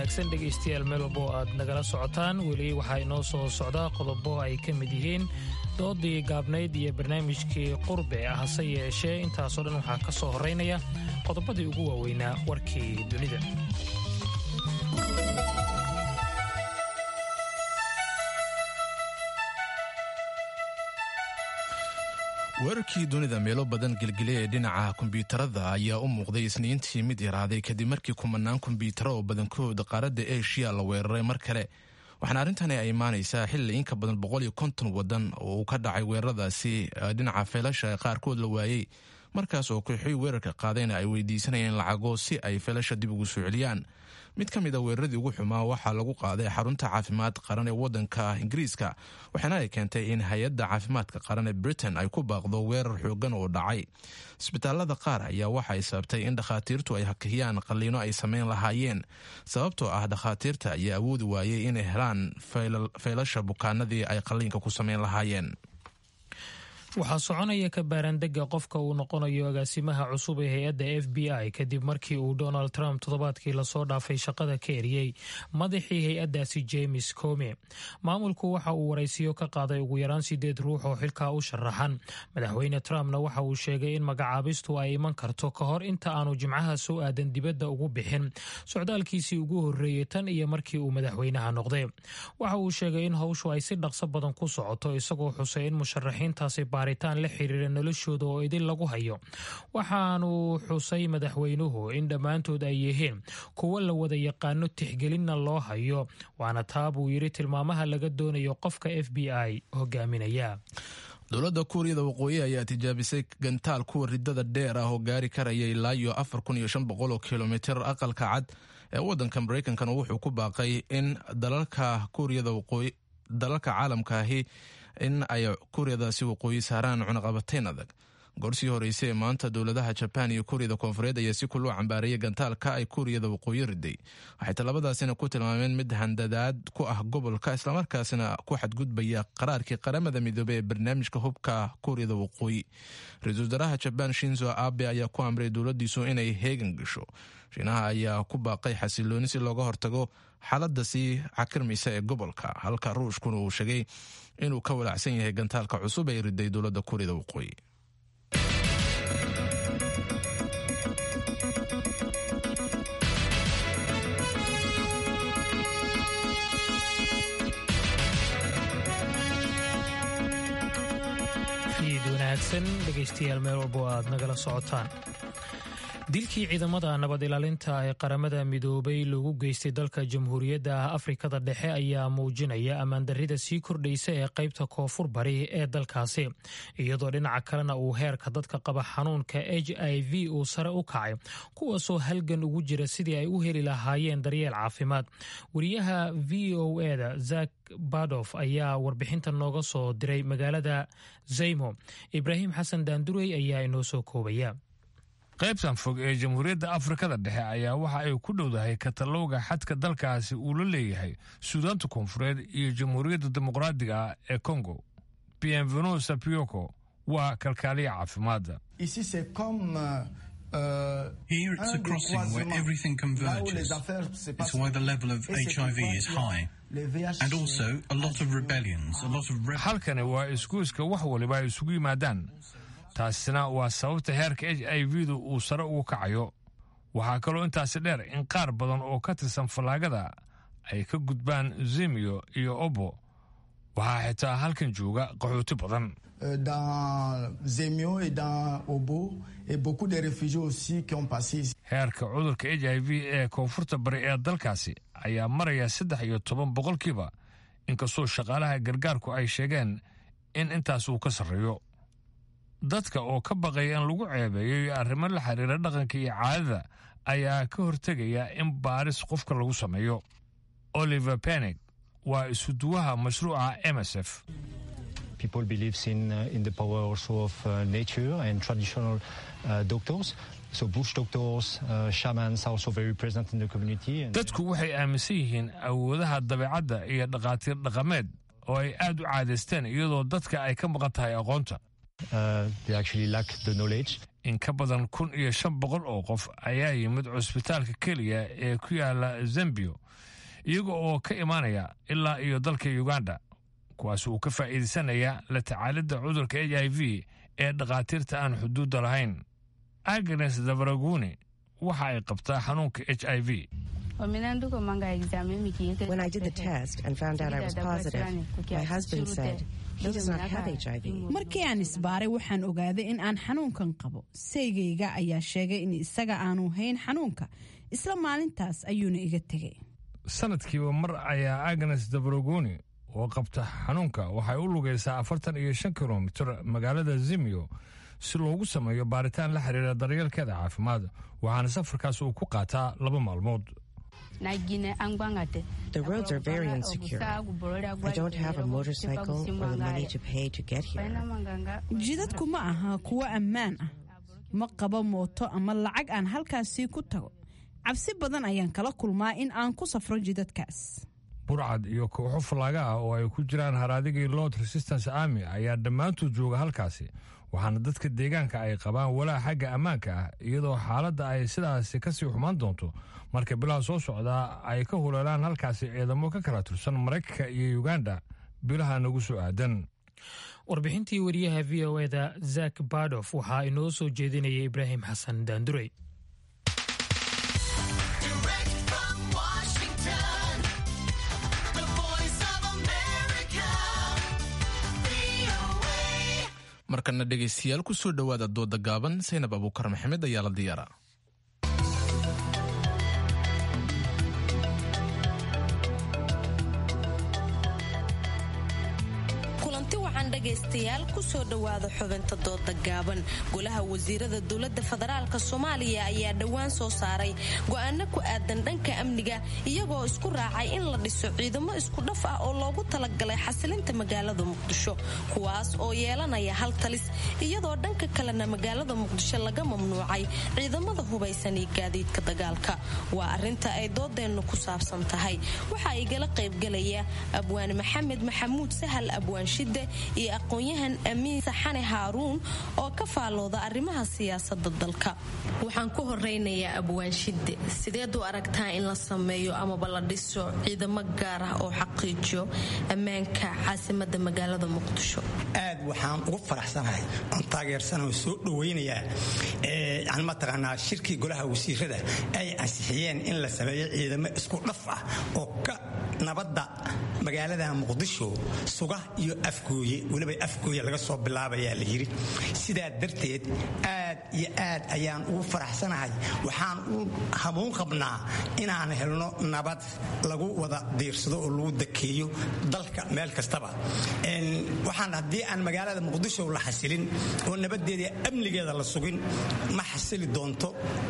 wanaagsan dhegaystayaal meel walbo aad nagala socotaan weli waxaa inoo soo socdaa qodobo ay ka mid yihiin doodii gaabnayd iyo barnaamijkii qurbe hase yeeshee intaasoo dhan waxaa ka soo horeynaya qodobadii ugu waaweynaa warkii dunida. weerarkii dunida meelo badan gelgelya ee dhinaca kombiyuutarada ayaa u muuqday isniintii mid yaraaday kadib markii kumanaan kombiyuutaro oo badankooda qaaradda eshiya la weeraray mar kale waxaana arrintani ay imaanaysaa xilli in ka badan 150 wadan oo uu ka dhacay weeraradaasi dhinaca feelasha qaarkood la waayey markaas oo kooxii weerarka qaadayna ay weydiisanayeen lacago si ay feelasha dib ugu soo celiyaan. mid ka mid a weeraradii ugu xumaa waxaa lagu qaaday xarunta caafimaad qaran ee wadanka ingiriiska waxaana ay keentay in hay-adda caafimaadka qaran ee britain ay ku baaqdo weerar xoogan oo dhacay. isbitaalada qaar ayaa waxa ay sababtay in dhakhaatiirtu ay hakiyaan qalliino ay samayn lahaayeen sababtoo ah dhakhaatiirta ayaa awoodi waayey inay helaan faylasha bukaanadii ay qalliinka ku samayn lahaayeen. waxaa soconaya ka baaraandega qofka uu noqonayo agaasimaha cusub ee hay-adda FBI kadib markii uu Donald Trump toddobaadkii lasoo dhaafay shaqada ka eriyey madaxii hay-addaasi James Comey. maamulku waxa uu waraysiyo ka qaaday ugu yaraan 8 ruux oo xilkaa u sharaxan. madaxweyne Trumpna waxa uu sheegay in magacaabistu ay iman karto ka hor inta aanu jimcaha soo aadan dibadda ugu bixin socdaalkiisii ugu horreeyey tan iyo markii uu madaxweynaha noqday. waxa uu sheegay in hawshu ay si dhaqso badan ku socoto isagoo xusay in musharaxiintaasi baaritaan la xiriira noloshooda oo idin lagu hayo. waxaanu xusay madaxweynuhu in dhammaantood ay yihiin kuwo la wada yaqaano tixgelinna loo hayo waana taa buu yidhi tilmaamaha laga doonayo qofka FBI hogaaminaya. dowladda kuuriyada waqooyi ayaa tijaabisay gantaal kuwa ridada dheer ah oo gaari karaya ilaa iyo 4500 kilomitir. aqalka cad ee wadanka Mareykankana wuxuu ku baaqay in dalalka kuuriyada waqooyi dalalka caalamkaahi in ay kuuriyadaasi waqooyi saaraan cunaqabatayn adag. goorsii horeysay ee maanta dowladaha Japan iyo Kuuriyada Koonfureed ayaa si kuloo cambaarayay gantaalka ay Kuuriyada waqooyi riday. waxay talabadaasina ku tilmaameen mid handadaad ku ah gobolka islamarkaasina ku xadgudbaya qaraarkii qaramada midoobay ee barnaamijka hubka Kuuriyada waqooyi. ra-iisul wasaaraha Japan Shinzo Abe ayaa ku amray dowladiisu inay heegan gasho. Shiinaha ayaa ku baaqay xasilooni si looga hortago xaaladda sii cakirmaysa ee gobolka halka Ruushkuna uu sheegay inuu ka walaacsan yahay gantaalka cusub ee riday dowladda Kuuriyada waqooyi. dhegaystayaal meel walbo aad nagala socotaan. dilkii ciidamada nabad ilaalinta ee qaramada midoobay lagu geystay dalka jamhuuriyadda afrikada dhexe ayaa muujinaya ammaandarrida sii kordhaysa ee qaybta koonfur bari ee dalkaasi iyadoo dhinaca kalena uu heerka dadka qaba xanuunka HIV uu sare u kacay kuwaasoo halgan ugu jira sidii ay u heli lahaayeen daryeel caafimaad. wariyaha VOA-da Zak Badof ayaa warbixinta nooga soo diray magaalada Zaymo. Ibraahim Xasan Daandurey ayaa inoo soo koobaya. qaybtan fog ee jamhuuriyadda afrikada dhexe ayaa waxa ay ku dhowdahay katalowga xadka dalkaasi uu la leeyahay suudaanta koonfureed iyo jamhuuriyadda dimuqraadiga ah ee Congo. Bienvenu Sapioko waa kalkaaliya caafimaadda. Here it's a crossing where everything converges. It's why the level of HIV is high. And also a lot of rebellions, a lot of halkani waa iskuuska wax waliba ay isugu yimaadaan. taasina waa sababta heerka HIV-du uu sare ugu kacayo. waxaa kaloo intaasi dheer in qaar badan oo ka tirsan fallaagada ay ka gudbaan Zimio iyo Obo. waxaa xitaa halkan jooga qaxooti badan. heerka cudurka HIV ee koonfurta bari ee dalkaasi ayaa maraya 13% inkastoo shaqaalaha gargaarku ay sheegeen in intaas uu ka sarreeyo. dadka oo ka baqaya in lagu ceebeeyo arrimo la xiriira dhaqanka iyo caadada ayaa ka hortegaya in baaris qofka lagu sameeyo. Oliver Penick waa isuduwaha mashruuca MSF. People believes in the power also of nature and traditional doctors. So bush doctors, shamans are also very present in the community. dadku waxay aaminsan yihiin awoodaha dabeecadda iyo dhaqaatiir dhaqameed oo ay aad u caadaysteen iyadoo dadka ay ka maqan tahay aqoonta. They actually lack the knowledge. in ka badan 1,500 oo qof ayaa yimid cusbitaalka keliya ee ku yaala Zambia iyaga oo ka imaanaya ilaa iyo dalka Uganda kuwaas uu ka faa'iideysanaya la tacaalida cudurka HIV ee dhaqaatiirta aan xuduud lahayn. Agnes Davraguni waxa ay qabtaa xanuunka HIV. When I did the test and found out I was positive, my husband said he does not have HIV. Markii aan isbaaray waxaan ogaaday in aan xanuunkan qabo. Saygayga ayaa sheegay in isaga aanu hayn xanuunka. Isla maalintaas ayuuna iga tegay. Sanadkiiba mar ayaa Agnes Davraguni oo qabta xanuunka waxay u lugaysaa 45 kilomitir magaalada Zimio si loogu sameeyo baaritaan la xiriira daryeelkeeda caafimaad waxaana safarkaas uu ku qaataa 2 maalmood. The roads are very insecure. I don't have a motorcycle or the money to pay to get here. Jidadku ma aha kuwa ammaan ah. Ma qabo mooto ama lacag aan halkaasi ku tago. Cabsi badan ayaan kala kulmaa in aan ku safro jidadkaas. Burcad iyo kooxo falaaga ah oo ay ku jiraan haraadigii Lord Resistance Army ayaa dhammaantood jooga halkaasi. waxaana dadka deegaanka ay qabaan walaac xagga ammaanka ah iyadoo xaaladda ay sidaasi ka sii xumaan doonto marka bilaha soo socdaa ay ka huleelaan halkaasi ciidamo ka kala tirsan Mareykanka iyo Uganda bilaha nagu soo aadan. warbixintii wariyaha VOA-da Zach Badoff waxaa inoo soo jeedinayay Ibrahim Xasan Daandurey. markana dhegaystayaal ku soo dhawaada dooda gaaban Saynab Abuukar Maxamed ayaa la diyaaraa. dhegaystayaal ku soo dhawaada xubinta dooda gaaban. golaha wasiirada dowladda federaalka Soomaaliya ayaa dhawaan soo saaray go'aano ku aadan dhanka amniga iyagoo isku raacay in la dhiso ciidamo isku dhaf ah oo loogu talagalay xasilinta magaalada Muqdisho kuwaas oo yeelanaya hal talis iyadoo dhanka kalena magaalada Muqdisho laga mamnuucay ciidamada hubaysan ee gaadiidka dagaalka. waa arinta ay doodeenu ku saabsan tahay. waxa ay gala qayb galaya Abwaan Maxamed Maxamuud Sahal Abwaan Shide iyo aqoonyahan Amiin Saxane Haaruun oo ka faalooda arrimaha siyaasadda dalka. waxaan ku horeynayaa Abwaan Shide, sideed u aragtaa in la sameeyo ama la dhiso ciidamo gaar ah oo xaqiijiyo ammaanka caasimadda magaalada Muqdisho? aad waxaan ugu faraxsanahay aan taageersanahay soo dhaweynayaa aan ma taqaanaa shirkii golaha wasiirada ay ansixiyeen in la sameeyo ciidamo isku dhaf ah oo ka nabadda magaalada Muqdisho suga iyo afgooye waliba afgooye laga soo bilaabayaa la yiri. sidaa darteed aad iyo aad ayaan ugu faraxsanahay. waxaan u hamuun qabnaa inaan helno nabad lagu wada diirsado oo lagu dakeeyo dalka meel kastaba. waxaan haddii aan magaalada Muqdisho la xasilin oo nabadeeda amnigeeda la sugin ma xasili doonto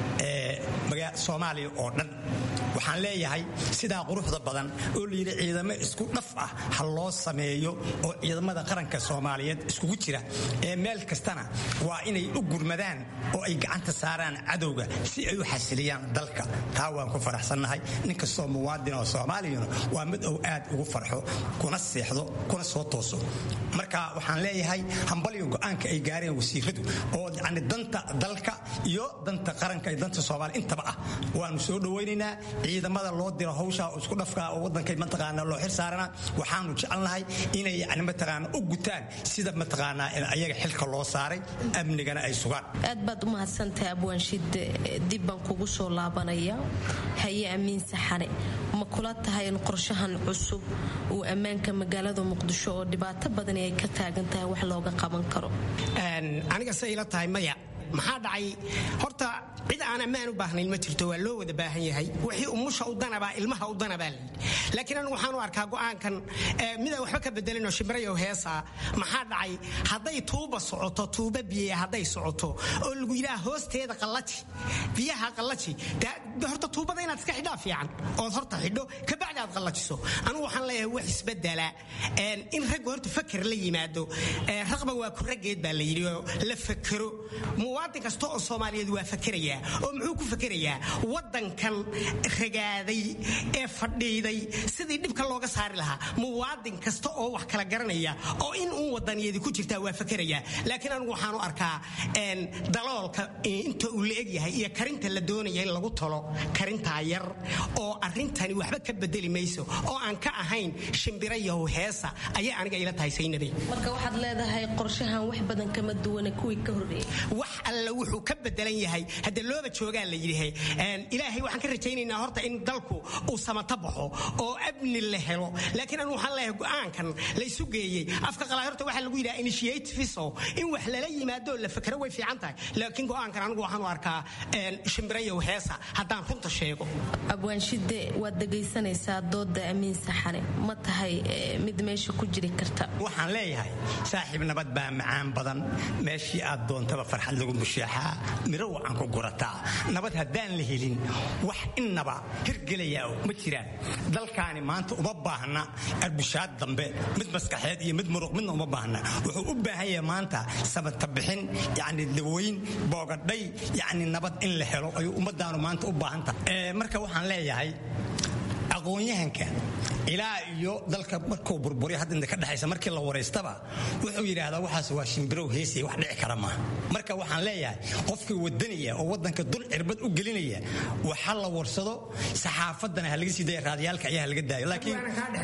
Soomaaliya oo dhan. waxaan leeyahay sidaa quruxda badan oo la yiri ciidamo isku dhaf ah ha loo sameeyo oo ciidamada qaranka Soomaaliyeed iskugu jira meel kastana waa inay u gurmadaan oo ay gacanta saaraan cadowga si ay u xasiliyaan dalka. taa waan ku faraxsanahay. ninka Soomaaliyeed oo Soomaaliyeed waa mid oo aad ugu farxo kuna seexdo kuna soo tooso. marka waxaan leeyahay hambaliyo go'aanka ay gaareen wasiiradu oo danta dalka iyo danta qaranka iyo danta Soomaaliya intaba ah waanu soo dhaweynaynaa. ciidamada loo diro hawsha isku dhafka oo wadanka mataqaana loo xil saarana waxaanu jecelnahay inay mataqaana u gutaan sida mataqaana ayaga xilka loo saaray amnigana ay sugaan. aad baad u mahadsantahay Abwaan Shide. dib baan kugu soo laabanaya. haye Amiin Saxane, ma kula tahay in qorshahan cusub uu ammaanka magaalada Muqdisho oo dhibaato badan ay ka taagan tahay wax looga qaban karo? aniga say ila tahay maya. maxaa dhacay? horta cid aan ammaan u baahnayn ma jirto, waa loo wada baahan yahay. wixii umusha u danabaa ilmaha u danabaa laakiin anigu waxaan u arkaa go'aankan midaan waxba ka bedelin oo shimrayo heesa. maxaa dhacay? hadday tuuba socoto, tuuba biyo hadday socoto oo lagu yidhaa hoosteeda qallaji biyaha qallaji, horta tuubada inaad iska xidhaa fiican ood horta xidho ka bacdi aad qallajiso. anigu waxaan leeyahay wax isbedela in rag horta fakar la yimaado. raqba waa ku raggeed baa la yidhi oo la fakero. muwaadin kasta oo Soomaaliyeed waa fakerayaa oo muxuu ku fakerayaa wadankan ragaaday ee fadhiiday sidii dhibka looga saari lahaa muwaadin kasta oo wax kala garanaya oo in uu wadaniyadi ku jirta waa fakerayaa laakiin anigu waxaan u arkaa daloolka inta uu leeg yahay iyo karinta la doonaya in lagu tolo karinta yar oo arintani waxba ka bedeli mayso oo aan ka ahayn shimbirayo heesa ayaa aniga ila tahay Saynabay marka waxaad leedahay qorshahan wax badan kama duwan kuwii ka horeeyay wax alla wuxuu ka bedelan yahay hadda looba joogaa la yiraahday ilaahay waxaan ka rajaynaynaa horta in dalku uu samata baxo oo abni la helo laakiin anu waxaan leeyahay go'aankan la isu geeyay afka qalaad horta waxa lagu yiraahdaa initiate fiso in wax lala yimaado la fakaro way fiican tahay laakiin go'aankan anigu waxaan u arkaa shimbirayo heesa haddaan runta sheego abwaanshide waad dhageysanaysaa dooda Amiin Saxane ma tahay mid meesha ku jiri karta waxaan leeyahay saaxiib nabad baa macaan badan meeshii aad doontaba farxad lagu musheexaa miro wacan ku gurataa nabad haddaan la helin wax innaba hirgelaya ma jiraan dalkaani maanta uma baahna arbushaad dambe mid maskaxeed iyo mid muruq midna uma baahna wuxuu u baahan yahay maanta sabata bixin yacni dawooyin boogadhay yacni nabad in la helo ayuu ummadaanu maanta u baahan tahay marka waxaan leeyahay aqoonyahanka ilaa iyo dalka markuu burburiyo hadda inta ka dhaxaysa markii la wareystaba wuxuu yiraahdaa waxaas waa shimbirow heesay wax dhici kara ma marka waxaan leeyahay qofkii wadaniya oo wadanka dul cirbad u gelinaya waxa la warsado saxaafadana ha laga siday raadiyalka ayaa laga daayo laakiin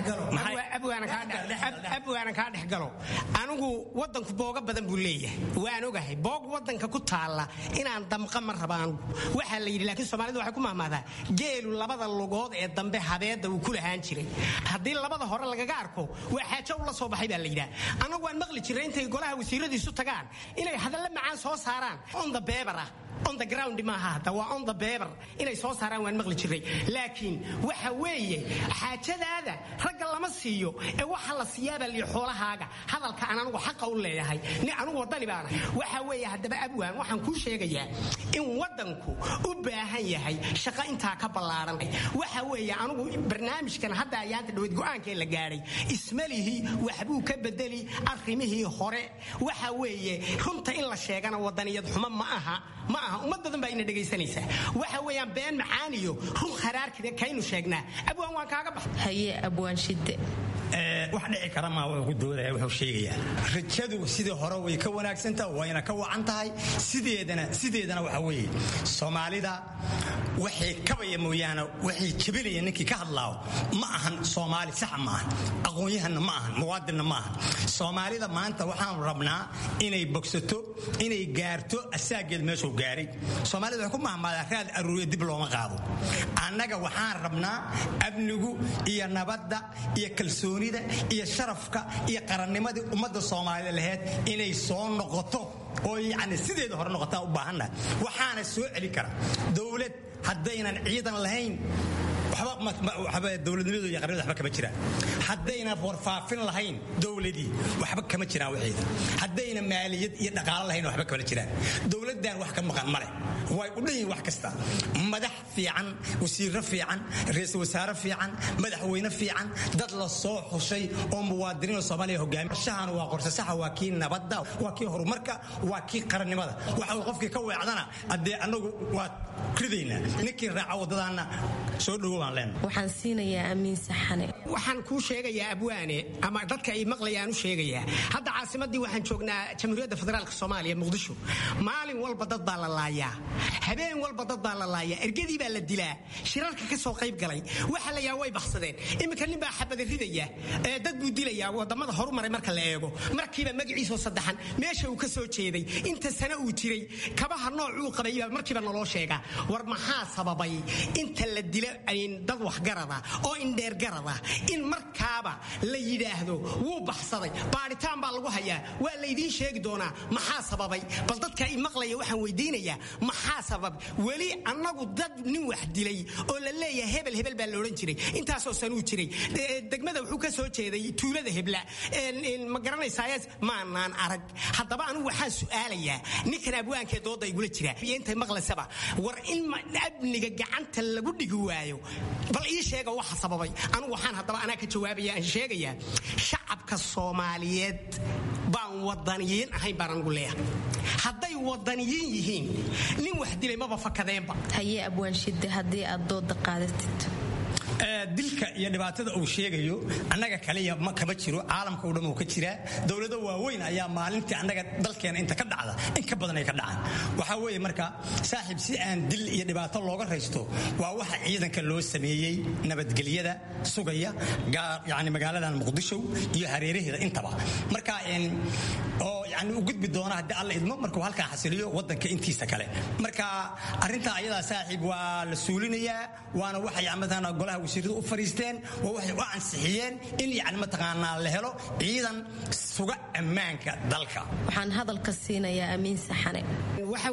abwaana ka dhaxgalo anigu wadanku booga badan buu leeyahay waan ogahay boog wadanka ku taala inaan damqa mar rabaan waxa la yiri laakiin Soomaalidu waxay ku mahmaadaa geelu labada lugood ee dambe habeeda uu ku lahaan jiray haddii labada hore lagaga arko waa xaajo la soo baxay baa la yiraahdaa anagu waan maqli jiray intay golaha wasiiradiisu tagaan inay hadalla macaan soo saaraan on the paper on the ground maaha hada waa on the paper inay soo saaraan waan maqli jiray laakiin waxa weeye xaajadaada ragga lama siiyo ee waxa la siyaaba li xoolahaaga hadalka aan anigu xaq u leeyahay ni anigu wadani baan waxa weeye hadaba abwaan waxaan ku sheegayaa in wadanku u baahan yahay shaqo inta ka ballaaran waxa weeye anigu barnaamijkan hadda ayaanta dhawid go'aanka la gaaray ismalihi waxbuu ka bedeli arrimihii hore waxa weeye runta in la sheegana wadaniyad xumo ma aha ummadan baa ina dhageysanaysa waxa weeyaan been macaaniyo run kharaarkida kaynu sheegnaa abwaan waan kaaga baxay haye abwaan shide wax dhici kara ma wuxuu doodaya wuxuu sheegayaa rajadu sidii hore way ka wanaagsantahay wayna ka wacan tahay sideedana waxa weeye Soomaalida waxay kabaya mooyaana waxay jabinayeen ninkii ka hadlaaw ma ahan Soomaali sax ma ahan aqoonyahanna ma ahan muwaadinna ma ahan Soomaalida maanta waxaan rabnaa inay bogsato inay gaarto asaageed meesha gaaray Soomaalida waxay ku mahmaadaa raad aruuriyo dib looma qaado annaga waxaan rabnaa abnigu iyo nabadda iyo kalsoonida iyo sharafka iyo qarannimadii ummadda Soomaaliyeed lahayd inay soo noqoto oo yacni sideeda hore noqotaa u baahanna waxaana soo celi kara dawlad haddaynan ciidan lahayn waxba dawladnimadu iyo qaranimadu waxba kama jiraan haddayna warfaafin lahayn dawladii waxba kama jiraan waxiida haddayna maaliyad iyo dhaqaale lahayn waxba kama jiraan dawladdan wax ka maqan male way u dhayn wax kasta madax fiican wasiirro fiican ra'iisul wasaare fiican madaxweyne fiican dad la soo xushay oo muwaadiniin Soomaaliya hogaamiyaashan waa qorsa sax waa kii nabadda waa kii horumarka waa kii qarannimada waxa uu qofkii ka weecdana hadee anagu waa kridayna ninkii raaca wadadana soo dhawaan leen waxaan siinayaa Amiin Saxane waxaan ku sheegayaa abwaane ama dadka ay maqlayaan u sheegayaa hadda caasimadii waxaan joognaa Jamhuuriyadda Federaalka Soomaaliya Muqdisho maalin walba dad baa la laayaa habeen walba dad baa la laayaa ergadii baa la dilaa shirarka ka soo qayb galay waxa la yaa way baxsadeen imika nin baa xabad ridaya dad buu dilaya wadamada horumaray marka la eego markiiba magaciisa saddexan meesha uu ka soo jeeday inta sana uu jiray kabaha nooc uu qabay markiiba naloo sheega war maxaa sababay inta la dilo in dad wax garada oo in dheer garada in markaaba la yiraahdo wuu baxsaday baaritaan baa lagu hayaa waa la idin sheegi doonaa maxaa sababay bal dadka ay maqlaya waxaan weydiinayaa maxaa sabab wali annagu dad nin wax dilay oo la leeyahay hebel baa la oran jiray intaasoo sanuu jiray degmada wuxuu ka soo jeeday tuulada hebla ma garanaysaa maanaan arag haddaba anigu waxaan su'aalayaa ninkan abwaankee dooda igula jira iyo intay maqlaysaba war in abniga gacanta lagu dhigi waayo bal ii sheega waxa sababay anigu waxaan haddaba anaa ka jawaabaya aan sheegayaa shacabka Soomaaliyeed baan wadaniyiin ahayn baan anigu leeyahay hadday wadaniyiin yihiin nin wax dilay maba fakadeenba. haye abwaanshide haddii aad dooda qaadatid dilka iyo dhibaatada uu sheegayo annaga kaliya ma kama jiro, caalamka oo dhan uu ka jiraa. dowlado waaweyn ayaa maalintii annaga dalkeena inta ka dhacda in ka badan ay ka dhacaan. waxaa weeye marka saaxiib, si aan dil iyo dhibaato looga raysto waa waxa ciidanka loo sameeyey nabadgelyada sugaya, yani magaaladan muqdisho iyo hareeraheeda intaba. marka oo yani u gudbi doona haddii alla idmo markuu halkaa xasiliyo wadanka intiisa kale. marka arrintaa ayadaa saaxiib waa la suulinayaa, waana waxay mataqaanaa golaha wasiiradu u fariisteen, waa waxay u ansixiyeen in yani mataqaanaa la helo ciidan suga ammaanka dalka. waxaan hadalka siinayaa amiin saxane. waxa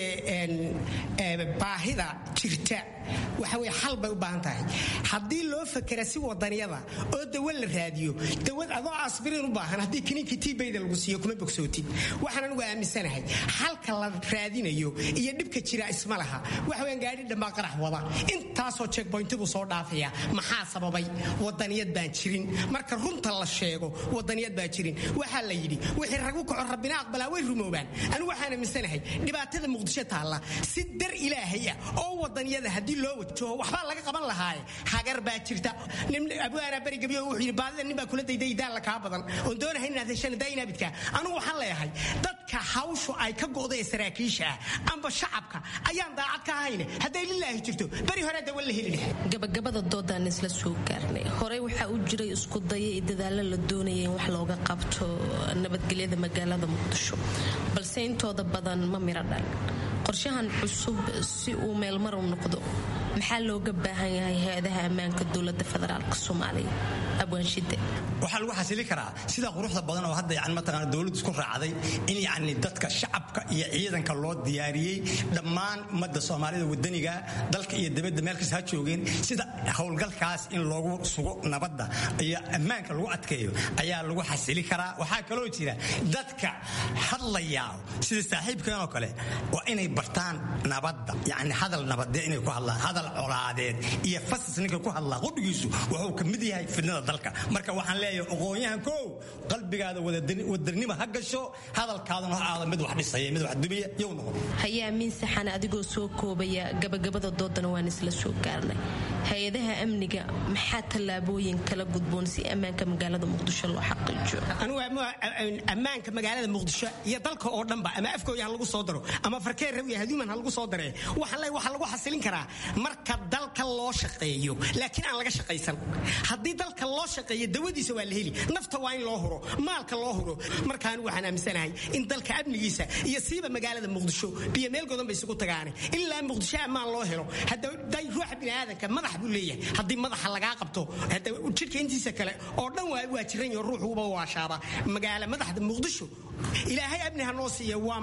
weeye baahida jirta waxa weeye xal bay u baahan tahay. haddii loo fakera si wadaniyada oo dawo la raadiyo, dawad adoo asbiriin u baahan haddii kiniinka tiibayda lagu siiyo kuma bogsootid. waxaan anigu aaminsanahay halka la raadinayo iyo dhibka jira isma laha. waxa weeyaan gaadhi dhambaa qarax wada intaasoo checkpointidu soo dhaafaya. maxaa sababay? wadaniyad baan jirin. marka runta la sheego wadaniyad baa jirin. waxaa la yidhi wixii rag u kaco rabbina aqbalaa way rumoobaan. anigu waxaan aaminsanahay dhibaatada muqdisho taalla si dar ilaahay ah oo wadaniyada haddii loo wajaho waxbaa laga qaban lahaaye. hagar baa jirta. nin abwaana barigabiyo wuxuu yidhi baadida nin baa kula dayday daalla kaa badan oon doonahay inaad heshaan daayinaabidka. anigu waxaan leeyahay dadka hawshu ay ka go'day saraakiisha ah amba shacabka ayaan daacad ka ahayne hadday lilaahi jirto bari hore dawa la heli lahaa. gabagabada doodaan isla soo gaarnay. horey waxaa u jiray isku daya iyo dadaalo la doonaya in wax looga qabto nabadgelyada magaalada muqdisho, balse intooda badan ma miro dhal. qorshahan cusub si uu meelmar u noqdo maxaa looga baahan yahay hay-adaha ammaanka dowladda federaalka soomaaliya? abwaanshide. waxaa lagu xasili karaa sida quruxda badan oo hadda yani mataqaana dowladdu isku raacday in yani dadka shacabka iyo ciidanka loo diyaariyey dhammaan ummadda soomaalida wadaniga dalka iyo dibadda meel kasta ha joogeen, sida howlgalkaas in loogu sugo nabadda iyo ammaanka lagu adkeeyo ayaa lagu xasili karaa. waxaa kaloo jira dadka hadlayaa sida saaxiibkan oo kale waa inay bartaan nabadda, yani hadal nabadee inay ku hadlaan, hadal colaadeed iyo fasas ninka ku hadlaa qudhigiisu wuxuu ka mid yahay fidnada dalka. marka waxaan leeyahay aqoonyahan kow qalbigaada wadanimo ha gasho, hadalkaaduna ha aado mid wax dhisaya mid wax dumiya yow noqon. haye amiin saxane, adigoo soo koobaya gabagabada doodana waan isla soo gaarnay. hay-adaha amniga maxaa tallaabooyin kala gudboon si ammaanka magaalada muqdisho loo xaqiijiyo? anigu ammaanka magaalada muqdisho iyo dalka oo dhanba ama afkooya ha lagu soo daro ama farkeer rawiya haduuman ha lagu soo daree waxa lagu xasilin karaa marka dalka loo shaqeeyo, laakiin aan laga shaqaysan. haddii dalka loo shaqeeyo dawadiisa waa la heli, nafta waa in loo huro, maalka loo huro. markaan waxaan aaminsanahay in dalka amnigiisa iyo siiba magaalada muqdisho biyo meel godan bay isugu tagaane ilaa muqdisho ammaan loo helo. hadday ruuxa biniaadanka madax buu leeyahay, haddii madaxa lagaa qabto jidhka intiisa kale oo dhan waa jiran yaho ruuxuuba waashaaba. madaxda muqdisho ilaahay amni ha noo siiya, waa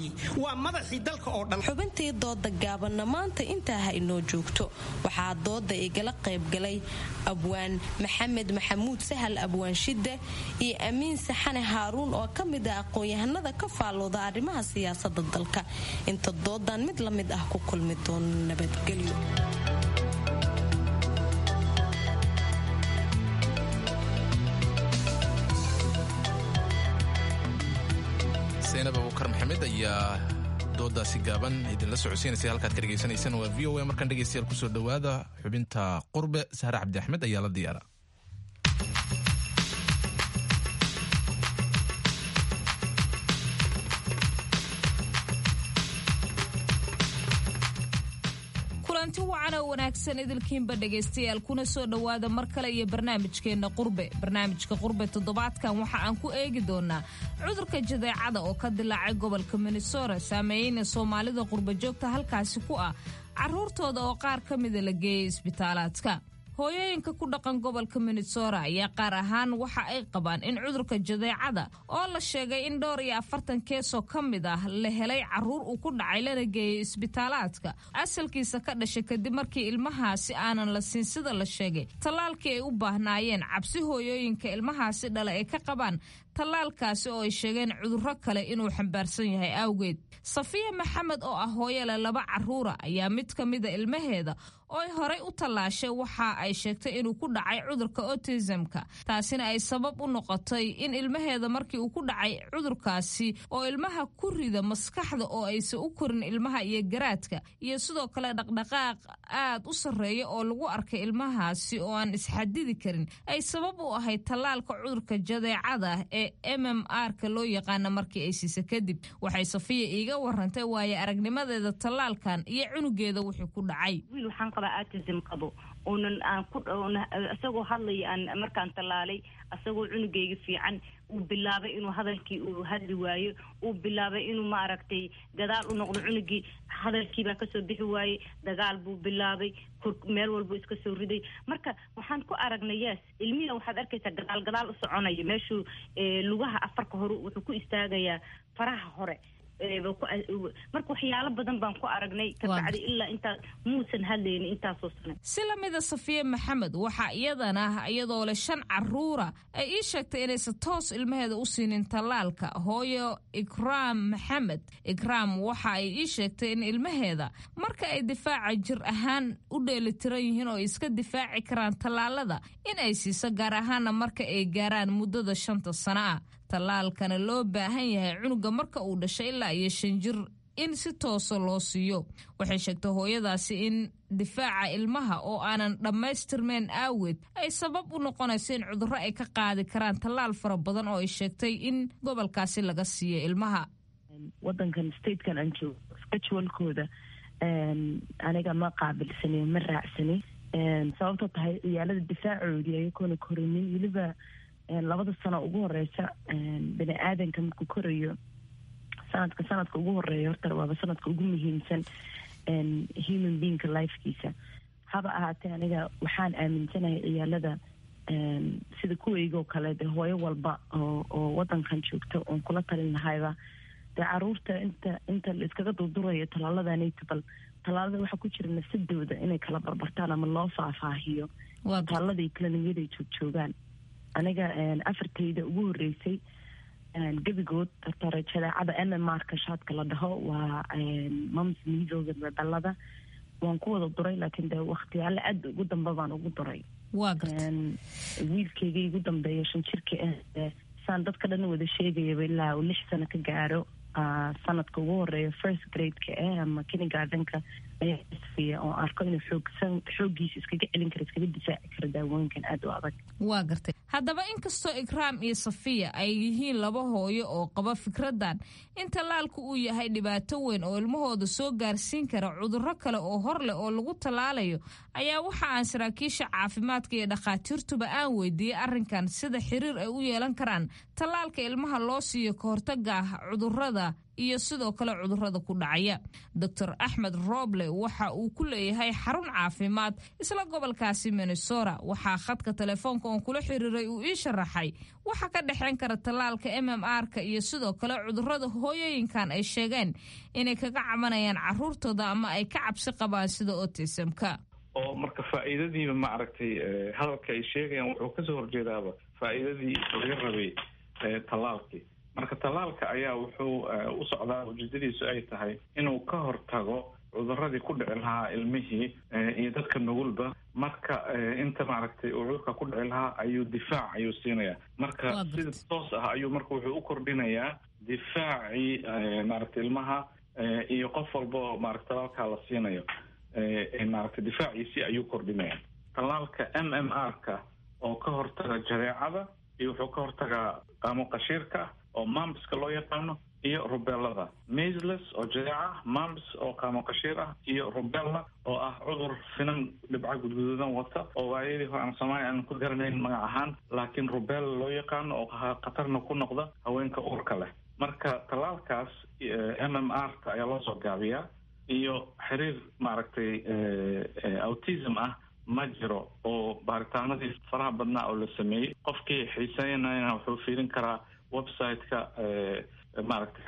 madaxii dalka oo dhan. xubintii dooda gaabanna maanta intaa ha inoo joogto. waxaa dooda igala qaybgalay abwaan maxamed maxamuud sahal abwaanshide iyo amiin saxane haaruun oo ka mid ah aqoon-yahanada ka faallooda arrimaha siyaasada dalka. inta doodan mid la mid ah ku kulmi doono nabadgelyo. zaynab abukar maxamed ayaa doodaasi gaaban idinla socodsiinaysa. halkaad ka dhegaysanaysaan waa v o a. markaan dhegaystayaal kusoo dhowaada xubinta qurbe. sahre cabdi axmed ayaa la diyaara. kulanti wacan oo wanaagsan idilkiinba dhegaystayaal kuna soo dhowaada mar kale iyo barnaamijkeenna qurbe. barnaamijka qurbe toddobaadkan waxa aan ku eegi doonaa cudurka jadeecada oo ka dilaacay gobolka minnesota, saameeyeyna soomaalida qurba joogta halkaasi ku ah caruurtooda oo qaar ka mida la geeyay isbitaalaadka. hooyooyinka ku dhaqan gobolka minnesota ayaa qaar ahaan waxa ay qabaan in cudurka jadeecada oo la sheegay in 40 keesoo ka mid ah la helay caruur uu ku dhacay lana geeyay isbitaalaadka asalkiisa ka dhashay kadib markii ilmahaasi aanan la siin sida la sheegay tallaalkii ay u baahnaayeen. cabsi hooyooyinka ilmahaasi dhala ay ka qabaan tallaalkaasi oo ay sheegeen cudurro kale inuu xambaarsan yahay awgeed. safiya maxamed oo ah hooyale 2 caruura ayaa mid ka mida ilmaheeda oo ay horey u tallaashay waxa ay sheegtay inuu ku dhacay cudurka autismka taasina ay sabab u noqotay in ilmaheeda markii uu ku dhacay cudurkaasi oo ilmaha ku rida maskaxda oo aysan u korin ilmaha iyo garaadka iyo sidoo kale dhaqdhaqaaq aad u sarreeya oo lagu arkay ilmahaasi oo aan isxadidi karin ay sabab u ahayd tallaalka cudurka jadeecada ee MMR-ka loo yaqaana markii ay siisa kadib waxay Safiya iiga warantay waayo aragnimadeeda tallaalkan iyo cunugeeda wixii ku dhacay wiil waxaan qabaa autism qabo oonan aan ku asagoo hadlay aan markaan tallaalay asagoo cunugeyga fiican uu bilaabay inuu hadalkii uu hadli waayo uu bilaabay inuu ma aragtay gadaal u noqdo cunugii hadalkii baa kasoo bixi waayey dagaal buu bilaabay meel walba iska soo riday marka waxaan ku aragnay yes ilmihiina waxaad arkaysaa gadaal u soconayo meeshuu lugaha afarka hore wuxuu ku istaagayaa faraha hore marka waxyaalo badan baan ku aragnay kabacdi ilaa intaa muusan hadlaynin intaasoo sano si lamida Safiya Maxamed waxa iyadana iyadoo leh 5 caruura ay ii sheegtay inaysan toos ilmaheeda u siinin tallaalka hooyo Ikraam Maxamed Ikraam waxa ay ii sheegtay in ilmaheeda marka ay difaaca jir ahaan u dheelitiran yihiin oo iska difaaci karaan tallaalada in ay siiso gaar ahaana marka ay gaaraan muddada 5 sano ah tallaalkana loo baahan yahay cunuga marka uu dhashay ilaa iyo 5 jir in si toosa loo siiyo waxay sheegtay hooyadaasi in difaaca ilmaha oo aanan dhammaystirmeen aaweed ay sabab u noqonayso in cudurro ay ka qaadi karaan tallaal fara badan oo ay sheegtay in gobolkaasi laga siiyo ilmaha wadankan statekan aan joogo schedulekooda aniga ma qaabilsani ma raacsani sababtoo tahay ciyaalada difaacoodii ayagoona korinin weliba 2 sano ugu horeysa bini aadanka markuu korayo sanadka ugu horeeya horta waaba sanadka ugu muhiimsan human beingka lifekiisa haba ahaatee aniga waxaan aaminsanahay ciyaalada sida kuwaygoo kale dee hooyo walba oo wadankan joogta oon kula talin lahayba dee caruurta inta la iskaga durdurayo tallaaladanitabal tallaalada waxaa ku jira nafsadooda inay kala barbartaan ama loo faahfaahiyo tallaalada iyo kliniyada ay joogjoogaan aniga 4tayda ugu horeysay gebigood horta jadeecada MMR-ka shaadka la dhaho waa mums measles rubellada waan ku wada duray laakiin dee waqtiyaale aad ugu dambe baan ugu duray waa gartay wiilkayga igu dambeeya 5 jirka saan dadka dhan wada sheegayaba ilaa 6 sano ka gaaro sanadka ugu horeeya first grade-ka ama kindergarten-ka ayaa isfiya oo arko inuu xooggiisa iskaga celin karo iskaga difaaci karo daawooyinkan aad u adag waa gartay haddaba inkastoo Ikraam iyo Safiya ay yihiin 2 hooyo oo qaba fikradan in tallaalku uu yahay dhibaato weyn oo ilmahooda soo gaarsiin kara cudurro kale oo hor leh oo lagu tallaalayo ayaa waxa aan saraakiisha caafimaadka iyo dhakhaatiirtuba aan weydiiyey arrinkan sida xiriir ay u yeelan karaan tallaalka ilmaha loo siiyo ka hortagga cudurrada iyo sidoo kale cudurrada ku dhacaya Dr. Axmed Roble waxa uu ku leeyahay xarun caafimaad isla gobolkaasi Minnesota waxa khadka telefoonka oo kula xiriiray uu ii sharaxay waxa ka dhaxeyn kara tallaalka MMR-ka iyo sidoo kale cudurrada hooyooyinkan ay sheegeen inay kaga cabanayaan caruurtooda ama ay ka cabsi qabaan sida autism-ka oo marka faa'iidadiiba ma aragtay hadalka ay sheegayaan wuxuu ka soo horjeedaaba faa'iidadii laga rabay tallaalkii marka tallaalka ayaa wuxuu u socdaa ujeedadiisu ay tahay inuu ka hortago cudurradii ku dhici lahaa ilmihii iyo dadka nugulba marka inta maaragtay uu cudurka ku dhici lahaa ayuu difaac ayuu siinayaa marka sida toos ah ayuu marka wuxuu u kordhinayaa difaacii maaragtay ilmaha iyo qof walba oo maaragtay tallaalkaa la siinayo maaragtay difaaciisii ayuu kordhinaya tallaalka MMR-ka oo ka hortaga jadeecada iyo wuxuu ka hortagaa qaamo qashiirka oo mumpska loo yaqaano iyo rubellada measles oo jadeeca mumps oo qaamo qashiir ah iyo rubella oo ah cudur finan dhibca gudguduudan wata oo waayadii hore aan Soomaaliya aan ku garanayn magac ahaan laakiin rubella loo yaqaano oo khatarna ku noqda haweenka uurka leh marka tallaalkaas MMR-ka ayaa loo soo gaabiyaa iyo xiriir maaragtay autism ah ma jiro oo baaritaanadii faraha badnaa oo la sameeyey qofkii xiiseynayna wuxuu fiirin karaa website-ka maaragtay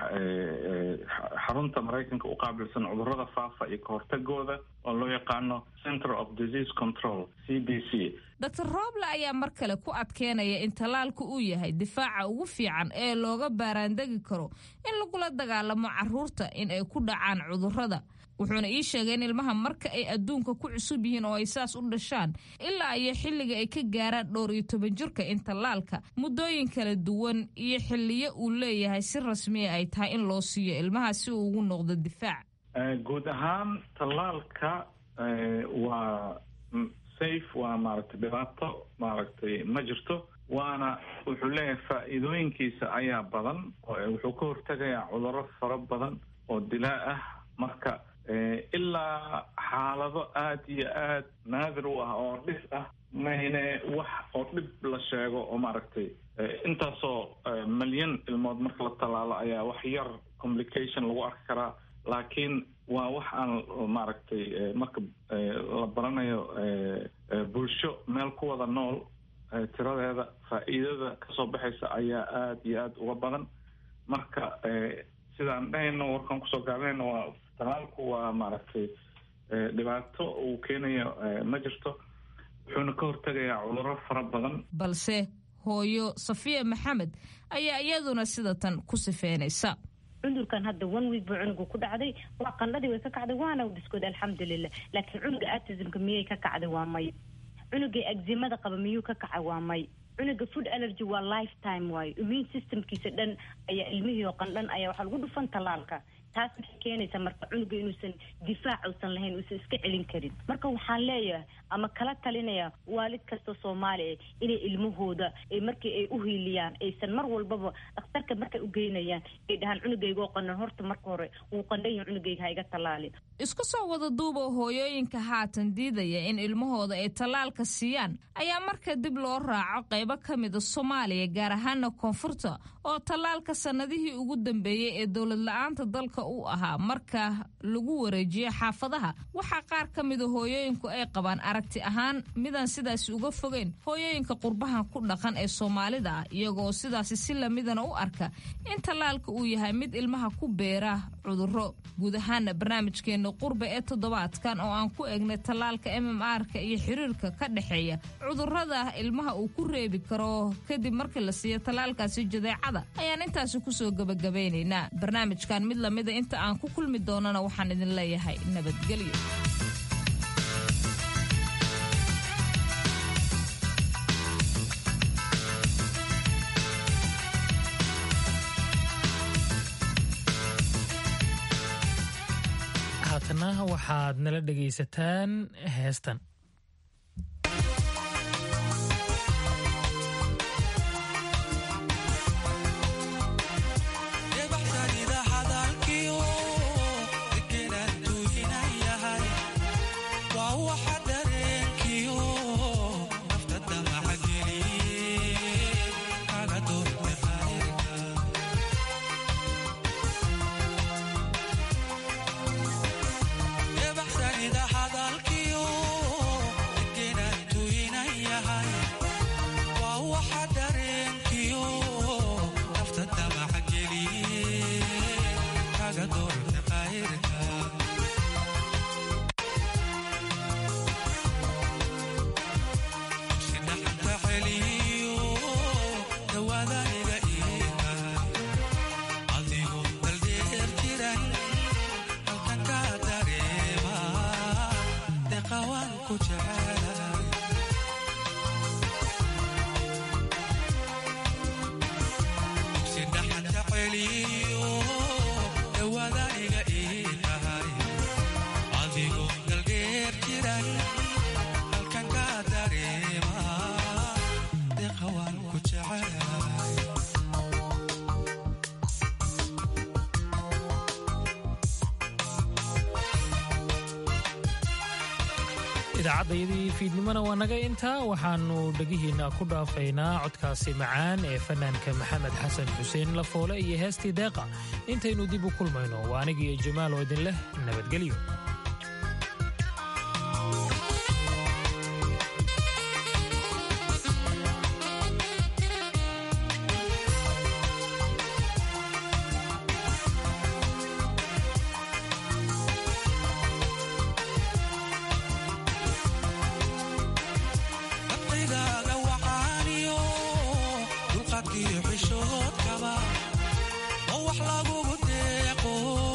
xarunta Mareykanka u qaabilsan cudurrada faafa iyo ka hortagooda oo loo yaqaano Center of Disease Control CDC Dr. Roble ayaa mar kale ku adkeynaya in tallaalku uu yahay difaaca ugu fiican ee looga baaraandegi karo in lagula dagaalamo caruurta in ay ku dhacaan cudurrada wuxuuna ii sheegay in ilmaha marka ay adduunka ku cusub yihiin oo ay saas u dhashaan ilaa iyo xilliga ay ka gaaraan 12 jirka in tallaalka muddooyin kala duwan iyo xilliyo uu leeyahay si rasmiya ay tahay in loo siiyo ilmaha si uu ugu noqdo difaac. guud ahaan tallaalka waa safe, waa maaragtay dhibaato maaragtay ma jirto, waana wuxuu leeyahay faa'iidooyinkiisa ayaa badan, wuxuu ka hortagayaa cudurro fara badan oo dilaa ah. marka ilaa xaalado aad iyo aad naadir u ah oo dhif ah mayne wax oo dhib la sheego oo maaragtay intaasoo milyan ilmood marka la tallaalo ayaa wax yar complication lagu arki karaa, laakiin waa wax aan maaragtay marka la baranayo bulsho meel ku wada nool tiradeeda faa'iidada kasoo baxaysa ayaa aad iyo aad uga badan. marka sidaan dhahayno warkaan kusoo gaabinayno waa talaalku waa maaragtay dhibaato uu keenayo ma jirto, wuxuuna ka hortagayaa cudurro fara badan. balse hooyo Safiya Maxamed ayaa iyaduna sida tan ku sifeynaysa. cudurkan hadda 1 week buu cunugu ku dhacday, waa qandhadii way ka kacday, waana u dhiskood alxamdulillah. laakiin cunuga autismka miyay ka kacday? waa may. cunuga eczemada qaba miyuu ka kacay? waa may. cunuga food allergy waa lifetime waayo. immune systemkiisa dhan ayaa ilmihii oo qandhan ayaa waxaa lagu dhufan tallaalka. taas waxay keenaysaa marka cunuga inuusan difaac uusan lahayn, uusan iska celin karin. marka waxaan leeyahay ama kala talinaya waalid kasta Soomaaliya inay ilmahooda markii ay u hiiliyaan aysan mar walbaba dhakhtarka markay u geynayaan ay dhahaan cunugayga oo qandhan horta marka hore wuu qandhan yahay, cunugayga ha iga tallaalin. isku soo wada duuba hooyooyinka haatan diidaya in ilmahooda ay tallaalka siiyaan ayaa marka dib loo raaco qaybo ka mid ah Soomaaliya gaar ahaan koonfurta oo tallaalka sanadihii ugu dambeeyay ee dawlad la'aanta dalka uu ahaa marka lagu wareejiyo xaafadaha. waxaa qaar ka mid ah hooyooyinku ay qabaan aragti ahaan midaan sidaas uga fogeyn hooyooyinka qurbahan ku dhaqan ee Soomaalida ah, iyagoo sidaasi si lamidana u arka in tallaalka uu yahay mid ilmaha ku beera cudurro. guud ahaan barnaamijkeena qurbe ee toddobaadkan oo aan ku eegnay tallaalka MMR-ka iyo xiriirka ka dhaxeeya cudurrada ilmaha uu ku reebi karo kadib markii la siiyo tallaalkaasi jadeecada ayaan intaasi kusoo gabagabeynaynaa. barnaamijkan mid lamida inta aan ku kulmi doonana waxaan idin leeyahay nabadgelyo. haatana waxaad nala dhegaysataan heestan. idaacadayadii fiidnimona waa naga intaa. waxaannu dhegihiinna ku dhaafaynaa codkaasi macaan ee fanaanka maxamed xasan xuseen Lafoole iyo heestii Deeqa. intaynu dib u kulmayno waa anigiiyo Jamaal oo idin leh nabadgelyo. xishood kaba oo wax lagugu deeqo